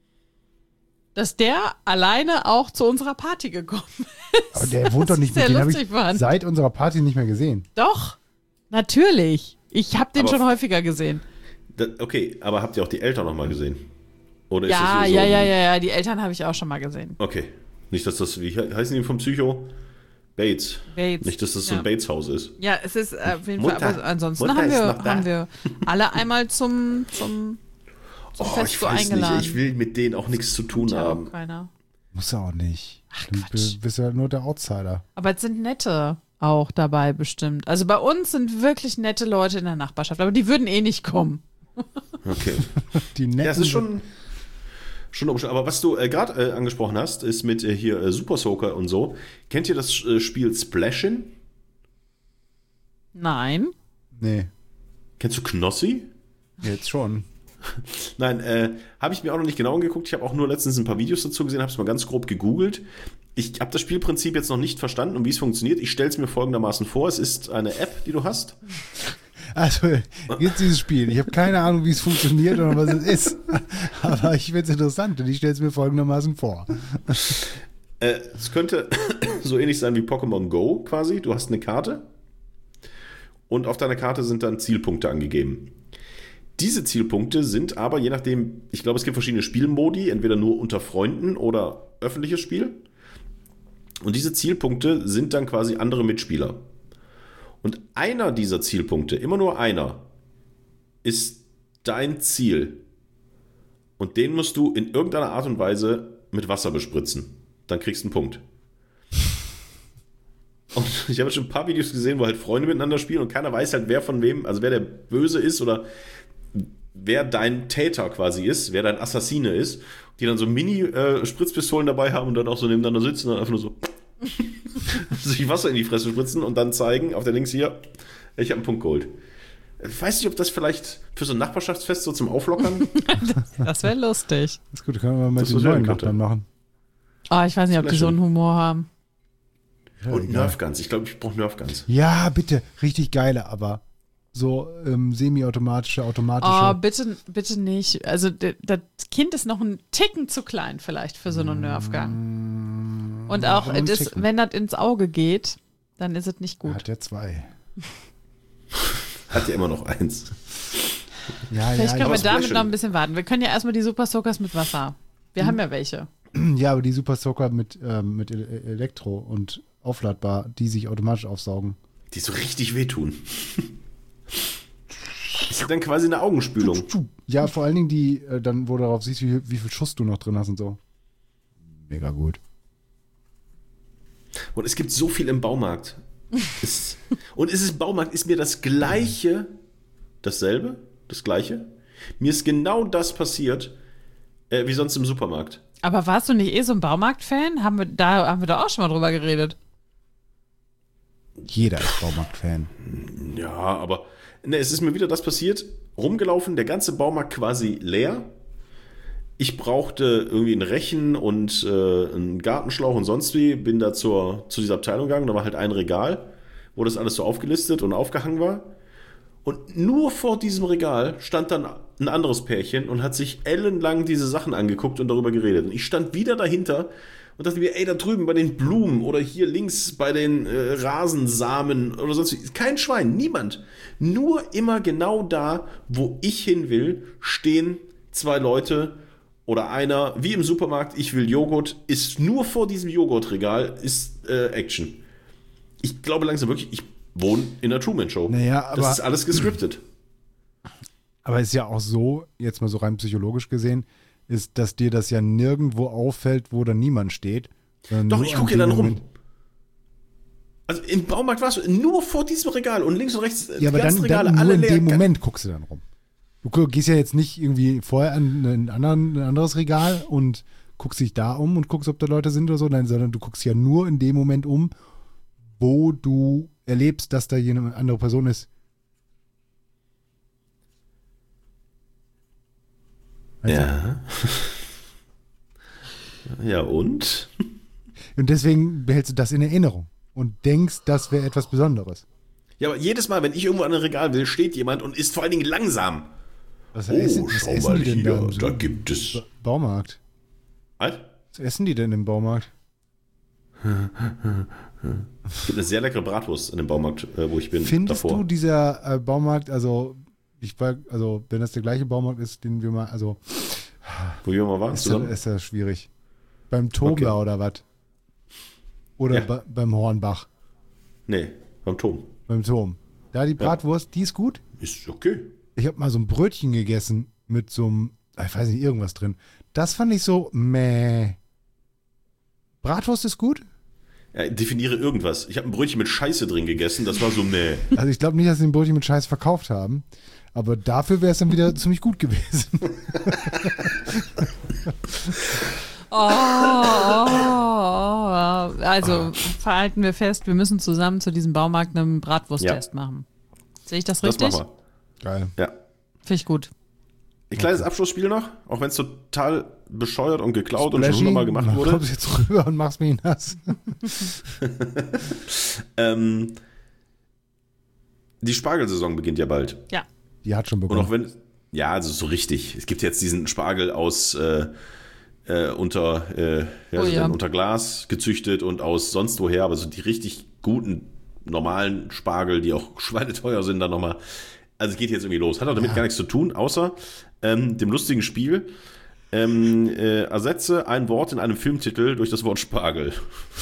Dass der alleine auch zu unserer Party gekommen ist.
Aber der wohnt doch nicht
sehr
mit. Den habe
lustig
ich
fand.
seit unserer Party nicht mehr gesehen.
Doch, natürlich. Ich habe den
Aber-
schon häufiger gesehen.
Da, okay, aber habt ihr auch die Eltern noch mal gesehen? Oder ist
Ja,
das hier
ja,
so
ja,
ein-
ja, ja. Die Eltern habe ich auch schon mal gesehen.
Okay. Nicht, dass das, wie he- heißen die vom Psycho? Bates.
Bates.
Nicht, dass das so
Ja.
ein Bates-Haus ist.
Ja, es ist äh, auf jeden
Mutter.
Fall. Aber ansonsten
Mutter
haben
ist
wir,
noch da.
haben wir alle einmal zum, zum, zum
Oh,
Fest
ich
so
weiß
eingeladen.
nicht, ich will mit denen auch nichts zu tun
Tut ja
haben.
auch keiner.
Muss er auch nicht.
Ach,
Dann
Quatsch.
bist bist du ja nur der Outsider.
Aber es sind nette auch dabei bestimmt. Also bei uns sind wirklich nette Leute in der Nachbarschaft, aber die würden eh nicht kommen.
Okay.
Die netten
Ja, es ist schon, schon umständlich. Aber was du äh, gerade äh, angesprochen hast, ist mit äh, hier äh, Super Soaker und so. Kennt ihr das äh, Spiel Splashin'?
Nein.
Nee,
Kennst du Knossi?
jetzt schon.
Nein, äh, habe ich mir auch noch nicht genau angeguckt. Ich habe auch nur letztens ein paar Videos dazu gesehen, habe es mal ganz grob gegoogelt. Ich habe das Spielprinzip jetzt noch nicht verstanden und wie es funktioniert. Ich stelle es mir folgendermaßen vor. Es ist eine App, die du hast.
Also, jetzt dieses Spiel. Ich habe keine Ahnung, wie es funktioniert oder was es ist. Aber ich finde es interessant und ich stelle es mir folgendermaßen vor.
Äh, es könnte so ähnlich sein wie Pokémon Go quasi. Du hast eine Karte und auf deiner Karte sind dann Zielpunkte angegeben. Diese Zielpunkte sind aber, je nachdem, ich glaube, es gibt verschiedene Spielmodi, entweder nur unter Freunden oder öffentliches Spiel. Und diese Zielpunkte sind dann quasi andere Mitspieler. Und einer dieser Zielpunkte, immer nur einer, ist dein Ziel. Und den musst du in irgendeiner Art und Weise mit Wasser bespritzen. Dann kriegst du einen Punkt. Und ich habe schon ein paar Videos gesehen, wo halt Freunde miteinander spielen und keiner weiß halt, wer von wem, also wer der Böse ist oder wer dein Täter quasi ist, wer dein Assassine ist, die dann so Mini-Spritzpistolen dabei haben und dann auch so nebeneinander sitzen und einfach nur so sich Wasser in die Fresse spritzen und dann zeigen auf der Links hier, ich habe einen Punkt geholt. Ich weiß nicht, ob das vielleicht für so ein Nachbarschaftsfest so zum Auflockern.
Das wäre lustig.
Das ist gut, können wir mal
Das
mit den
was
neuen
werden könnte.
Nachbarn machen.
Oh, ich weiß nicht, ob die so einen Humor haben.
Und
egal.
Nerfguns. Ich glaube, ich brauche Nerfguns.
Ja, bitte. Richtig geile, aber so ähm, semi-automatische, automatische.
Oh, bitte, bitte nicht. Also d- das Kind ist noch ein Ticken zu klein vielleicht für so einen Nerfgun. Und auch,
warum
das,
Ticken?
wenn das ins Auge geht, dann ist es nicht gut.
Hat der zwei.
Hat ja immer noch eins.
Ja,
Vielleicht
ja,
können wir
aber
damit
Splashin'.
noch ein bisschen warten. Wir können ja erstmal die Super Soakers mit Wasser. Wir haben ja welche.
ja, aber die Super Soaker mit, ähm, mit Ele- Elektro und aufladbar, die sich automatisch aufsaugen.
Die so richtig wehtun. ist dann quasi eine Augenspülung.
Ja, vor allen Dingen die, äh, dann, wo du darauf siehst, wie, wie viel Schuss du noch drin hast und so. Mega gut.
Und es gibt so viel im Baumarkt. Es, und es ist im Baumarkt, ist mir das Gleiche, dasselbe, das Gleiche. Mir ist genau das passiert, äh, wie sonst im Supermarkt.
Aber warst du nicht eh so ein Baumarkt-Fan? Haben wir, da haben wir doch auch schon mal drüber geredet.
Jeder ist Baumarkt-Fan.
Ja, aber ne, es ist mir wieder das passiert, rumgelaufen, der ganze Baumarkt quasi leer. Ich brauchte irgendwie ein Rechen und äh, einen Gartenschlauch und sonst wie, bin da zur, zu dieser Abteilung gegangen, da war halt ein Regal, wo das alles so aufgelistet und aufgehangen war. Und nur vor diesem Regal stand dann ein anderes Pärchen und hat sich ellenlang diese Sachen angeguckt und darüber geredet. Und ich stand wieder dahinter und dachte mir, ey, da drüben bei den Blumen oder hier links bei den äh, Rasensamen oder sonst wie, kein Schwein, niemand. Nur immer genau da, wo ich hin will, stehen zwei Leute oder einer, wie im Supermarkt, ich will Joghurt, ist nur vor diesem Joghurtregal, ist äh, Action. Ich glaube langsam wirklich, ich wohne in der Truman-Show.
Naja, aber,
das ist alles gescriptet.
Aber ist ja auch so, jetzt mal so rein psychologisch gesehen, ist, dass dir das ja nirgendwo auffällt, wo da niemand steht.
Doch, ich gucke ja dann rum. Also im Baumarkt warst du nur vor diesem Regal und links und rechts
ja, aber dann,
Regale,
dann nur
alle
in
leer.
dem Moment guckst du dann rum. Du gehst ja jetzt nicht irgendwie vorher an ein, anderen, ein anderes Regal und guckst dich da um und guckst, ob da Leute sind oder so, nein, sondern du guckst ja nur in dem Moment um, wo du erlebst, dass da eine andere Person ist. Also,
ja. Ja, und?
Und deswegen behältst du das in Erinnerung und denkst, das wäre etwas Besonderes.
Ja, aber jedes Mal, wenn ich irgendwo an ein Regal will, steht jemand und ist vor allen Dingen langsam.
Was
oh,
essen, was
schau
essen
mal
die denn
hier,
da, im
da gibt es...
Ba- Baumarkt?
Was?
Was essen die denn im Baumarkt?
Es gibt eine sehr leckere Bratwurst in dem Baumarkt, äh, wo ich bin.
Findest
davor.
du dieser äh, Baumarkt, also ich war, also wenn das der gleiche Baumarkt ist, den wir mal, also
Wo wir mal waren
ist,
zusammen?
das, ist das schwierig. Beim Tobler
Okay.
oder was? Oder
Ja.
be- beim Hornbach?
Nee, beim Tom.
Beim Tom. Da die Bratwurst, die ist gut.
Ist okay.
Ich habe mal so ein Brötchen gegessen mit so einem, ich weiß nicht, irgendwas drin. Das fand ich so, meh. Bratwurst ist gut?
Ja, definiere irgendwas. Ich habe ein Brötchen mit Scheiße drin gegessen, das war so meh.
Also ich glaube nicht, dass sie ein Brötchen mit Scheiß verkauft haben. Aber dafür wäre es dann wieder ziemlich gut gewesen.
Oh, oh, oh. Also verhalten wir fest, wir müssen zusammen zu diesem Baumarkt einen Bratwursttest
Ja.
machen. Sehe ich das
Das
richtig?
machen
Geil.
wir. Ja.
Finde ich gut.
Ein kleines Abschlussspiel noch, auch wenn es total bescheuert und geklaut und schon
Splashy,
hundertmal gemacht
dann
wurde.
kommst du jetzt rüber und machst mich nass.
Ähm, die Spargelsaison beginnt ja bald.
Ja.
Die hat schon
Und
begonnen.
auch wenn, ja, also so richtig. Es gibt jetzt diesen Spargel aus äh, äh, unter, äh, ja,
Oh
so
ja.
denn, unter Glas gezüchtet und aus sonst woher, aber so die richtig guten, normalen Spargel, die auch schweineteuer sind, dann nochmal. Also es geht jetzt irgendwie los. Hat auch damit
Ja.
gar nichts zu tun, außer ähm, dem lustigen Spiel. Ähm, äh, ersetze ein Wort in einem Filmtitel durch das Wort Spargel.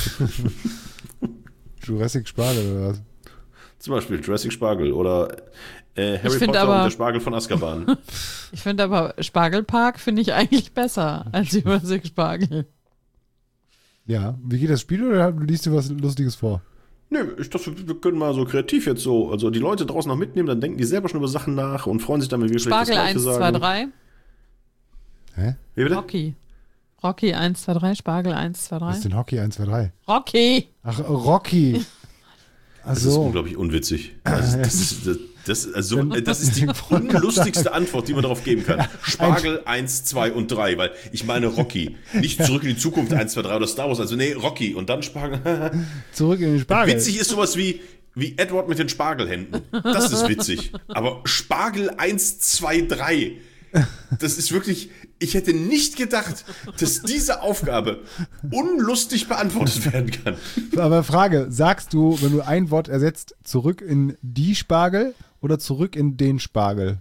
Jurassic Spargel oder was?
Zum Beispiel Jurassic Spargel oder äh, Harry
find
Potter
aber-
und der Spargel von Azkaban.
Ich finde aber Spargelpark finde ich eigentlich besser als Jurassic Spargel.
Ja. Wie geht das Spiel oder liest du was Lustiges vor?
Nö, ich dachte, wir können mal so kreativ jetzt so, also die Leute draußen noch mitnehmen, dann denken die selber schon über Sachen nach und freuen sich dann, wenn wir vielleicht
Spargel
das Gleiche
eins, zwei,
sagen.
drei.
Hä?
Wie bitte?
Rocky. Rocky eins, zwei, drei. Spargel eins, zwei,
Was
drei.
ist denn Hockey eins, zwei, drei?
Rocky.
Ach, Rocky. Ach
Das ist
so.
unglaublich unwitzig. Also, das, ist, das, das, also,
Dann-
das ist die unlustigste Antwort, die man darauf geben kann. Spargel eins, zwei und drei, weil ich meine Rocky. Nicht zurück in die Zukunft eins, zwei, drei oder Star Wars, also nee, Rocky und dann Spargel.
Zurück in den Spargel.
Witzig ist sowas wie, wie Edward mit den Spargelhänden. Das ist witzig. Aber Spargel eins, zwei, drei, das ist wirklich, ich hätte nicht gedacht, dass diese Aufgabe unlustig beantwortet werden kann.
Aber Frage, sagst du, wenn du ein Wort ersetzt, zurück in die Spargel oder zurück in den Spargel?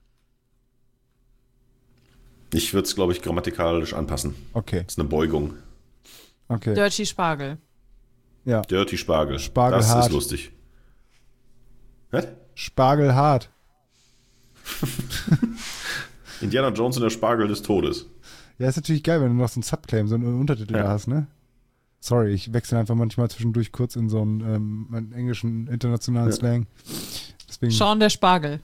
Ich würde es, glaube ich, grammatikalisch anpassen.
Okay,
Das ist eine Beugung.
okay.
Dirty Spargel.
Ja,
Dirty Spargel.
Spargel
das
hart.
ist lustig. Was?
Spargel hart.
Indiana Jones und der Spargel des Todes.
Ja, ist natürlich geil, wenn du noch so einen Subclaim, so einen Untertitel
Ja.
da hast, ne? Sorry, ich wechsle einfach manchmal zwischendurch kurz in so einen, ähm, einen englischen, internationalen
Ja.
Slang. Deswegen,
Sean der Spargel.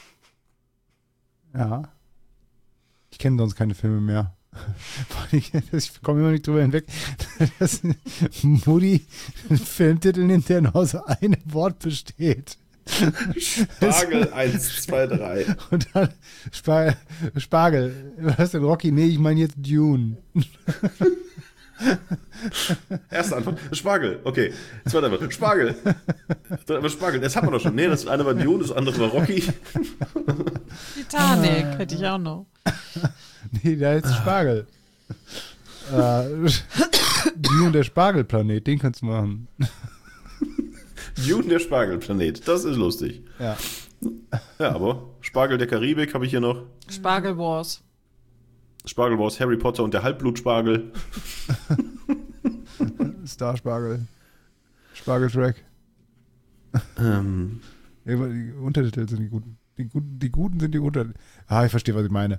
ja. Ich kenne sonst keine Filme mehr. ich ich komme immer nicht drüber hinweg, dass Mutti einen Filmtitel nimmt, der nur aus einem Wort besteht.
Spargel eins, zwei, drei.
Und dann Spar Spargel. Was ist denn Rocky? Nee, ich meine jetzt Dune.
Erste Antwort, Spargel. Okay. Zweite Antwort, Spargel. Dritte Antwort, Spargel. Das haben wir doch schon. Nee, das eine war Dune, das andere war Rocky.
Titanic hätte ich auch noch.
Nee, da ist Spargel. äh, Dune, der Spargelplanet, den kannst du machen.
Dune, der Spargelplanet. Das ist lustig.
Ja.
Ja, aber Spargel der Karibik habe ich hier noch.
Spargel Wars.
Spargel Wars, Harry Potter und der Halbblutspargel.
Star-Spargel. Spargeltrack.
Ähm,
Ja, aber die Untertitel sind die guten. Die guten, die guten sind die Untertitel. Ah, ich verstehe, was ich meine.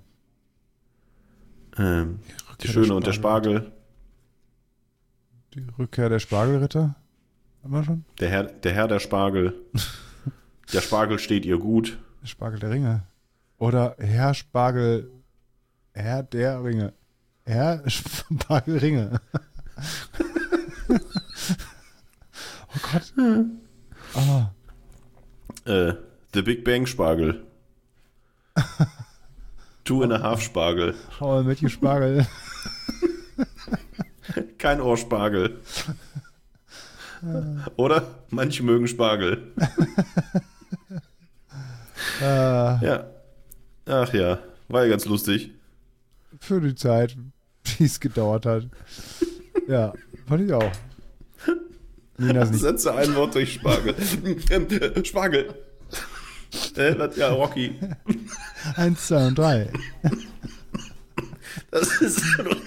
ähm, die
der
Schöne und der Spargel.
Die Rückkehr der Spargelritter. Haben wir schon?
Der Herr, der Herr der Spargel. Der Spargel steht ihr gut.
Der Spargel der Ringe. Oder Herr Spargel. Herr der Ringe. Herr Spargel Ringe. Oh Gott. Ah.
Äh, The Big Bang Spargel. Two and a half Spargel.
How I Met You Spargel.
Kein Ohrspargel. Oder? Manche mögen Spargel.
Ah,
Ja. Ach ja, war ja ganz lustig.
für die Zeit, die es gedauert hat. Ja, fand ich auch. Nina ist nicht.
Setze ein Wort durch Spargel. Spargel. Äh, was? Ja, Rocky.
Eins, zwei und drei.
Das ist.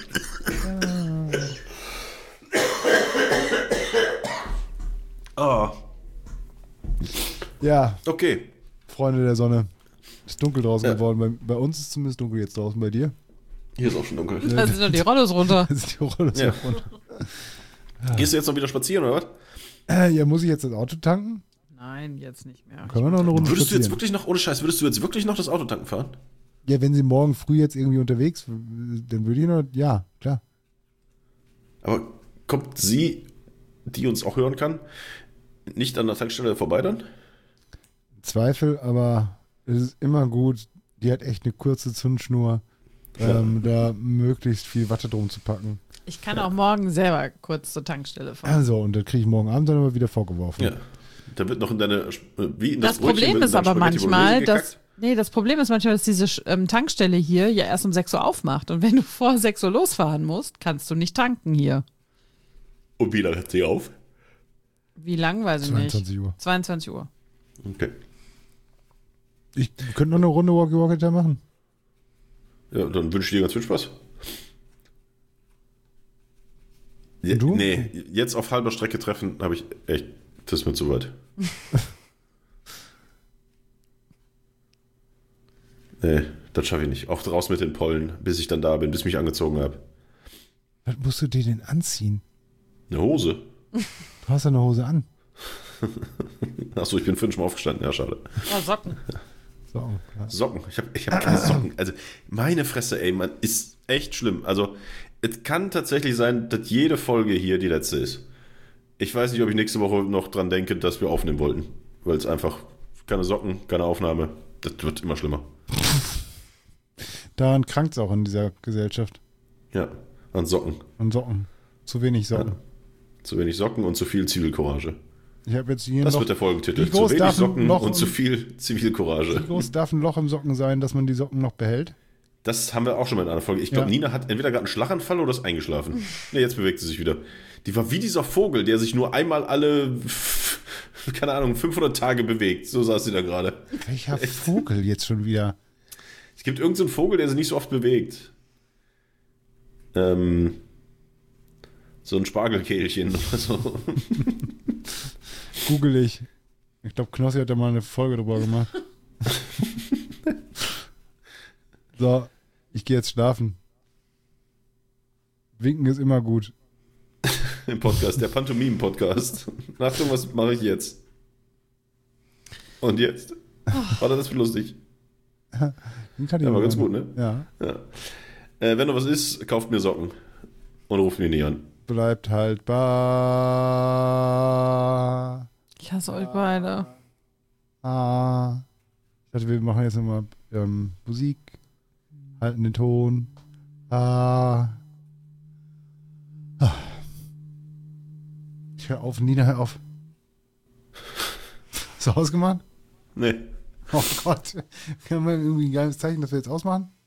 Oh,
Ja,
okay.
Freunde der Sonne. Ist dunkel draußen
Ja.
geworden. Bei, bei uns ist zumindest dunkel jetzt draußen. Bei dir?
Hier ist auch schon dunkel.
Da sind doch die Rollos runter.
Da ist die Rolle so
Ja.
runter.
Gehst du jetzt noch wieder spazieren, oder was?
Äh, ja, muss ich jetzt das Auto tanken?
Nein, jetzt nicht mehr.
Können wir noch eine Runde
Würdest du jetzt
spazieren?
wirklich noch, ohne Scheiß, würdest du jetzt wirklich noch das Auto tanken fahren?
Ja, wenn sie morgen früh jetzt irgendwie unterwegs, dann würde ich noch, ja, klar.
Aber kommt sie, die uns auch hören kann, nicht an der Tankstelle vorbei dann?
Zweifel, aber es ist immer gut, die hat echt eine kurze Zündschnur, ähm, da möglichst viel Watte drum zu packen.
Ich kann auch morgen selber kurz zur Tankstelle fahren.
Also, und das kriege ich morgen Abend dann immer wieder vorgeworfen.
Ja. Da wird noch in deine, wie in das,
Das
Brötchen
Problem
wird in
ist
dein
aber
Spaghetti
manchmal,
Bolognese
dass.
gekackt.
Nee, das Problem ist manchmal, dass diese ähm, Tankstelle hier ja erst um sechs Uhr aufmacht. Und wenn du vor sechs Uhr losfahren musst, kannst du nicht tanken hier.
Und wie lange hat sie auf?
Wie lang, weiß ich
zweiundzwanzig
nicht.
Uhr.
zweiundzwanzig Uhr.
Okay.
Ich könnte noch eine Runde Walkie-Walkie da machen.
Ja, dann wünsche ich dir ganz viel Spaß. Ja,
Und du?
Nee, jetzt auf halber Strecke treffen, habe ich echt, das ist mir zu weit. Nee, das schaffe ich nicht. Auch raus mit den Pollen, bis ich dann da bin, bis ich mich angezogen habe.
Was musst du dir denn anziehen?
Eine Hose.
Du hast ja eine Hose an.
Achso, ich bin fünfmal aufgestanden. Ja, schade.
Oh, Socken.
So, klar.
Socken. Ich habe ich hab keine Socken. Also, meine Fresse, ey, man, ist echt schlimm. Also, es kann tatsächlich sein, dass jede Folge hier die letzte ist. Ich weiß nicht, ob ich nächste Woche noch dran denke, dass wir aufnehmen wollten. Weil es einfach keine Socken, keine Aufnahme. Das wird immer schlimmer.
Daran krankt es auch in dieser Gesellschaft.
Ja, an Socken.
An Socken. Zu wenig Socken.
Ja. Zu wenig Socken und zu viel Zivilcourage.
Ich habe jetzt hier
Das
noch.
wird der Folgentitel.
Wie groß
Zu wenig
darf ein
Socken
Loch
und
im-
zu viel Zivilcourage.
Wie groß darf ein Loch im Socken sein, dass man die Socken noch behält?
Das haben wir auch schon mal in einer Folge. Ich glaube,
Ja.
Nina hat entweder gerade einen Schlaganfall oder ist eingeschlafen. Ne, jetzt bewegt sie sich wieder. Die war wie dieser Vogel, der sich nur einmal alle, keine Ahnung, fünfhundert Tage bewegt. So saß sie da gerade.
Welcher Vogel jetzt schon wieder?
Es gibt irgendeinen so Vogel, der sich nicht so oft bewegt. Ähm, so ein Spargelkehlchen oder so.
Google ich. Ich glaube, Knossi hat da mal eine Folge drüber gemacht. So, ich gehe jetzt schlafen. Winken ist immer gut.
Im Podcast, der Pantomime-Podcast. Achtung, was mache ich jetzt? Und jetzt? War das lustig?
Den kann ich
Ja, war
auch
ganz
machen.
gut, ne?
Ja.
Ja. Äh, wenn noch was ist, kauft mir Socken. Und ruft mich nicht an.
Bleibt haltbar.
Ich hasse euch beide.
Ah. Ich dachte, wir machen jetzt nochmal ähm, Musik. Halten den Ton. Ah. Ah. Ich hör auf, Nina, hör auf. Hast du ausgemacht?
Nee.
Oh Gott. Können wir irgendwie ein geiles Zeichen, dass wir jetzt ausmachen?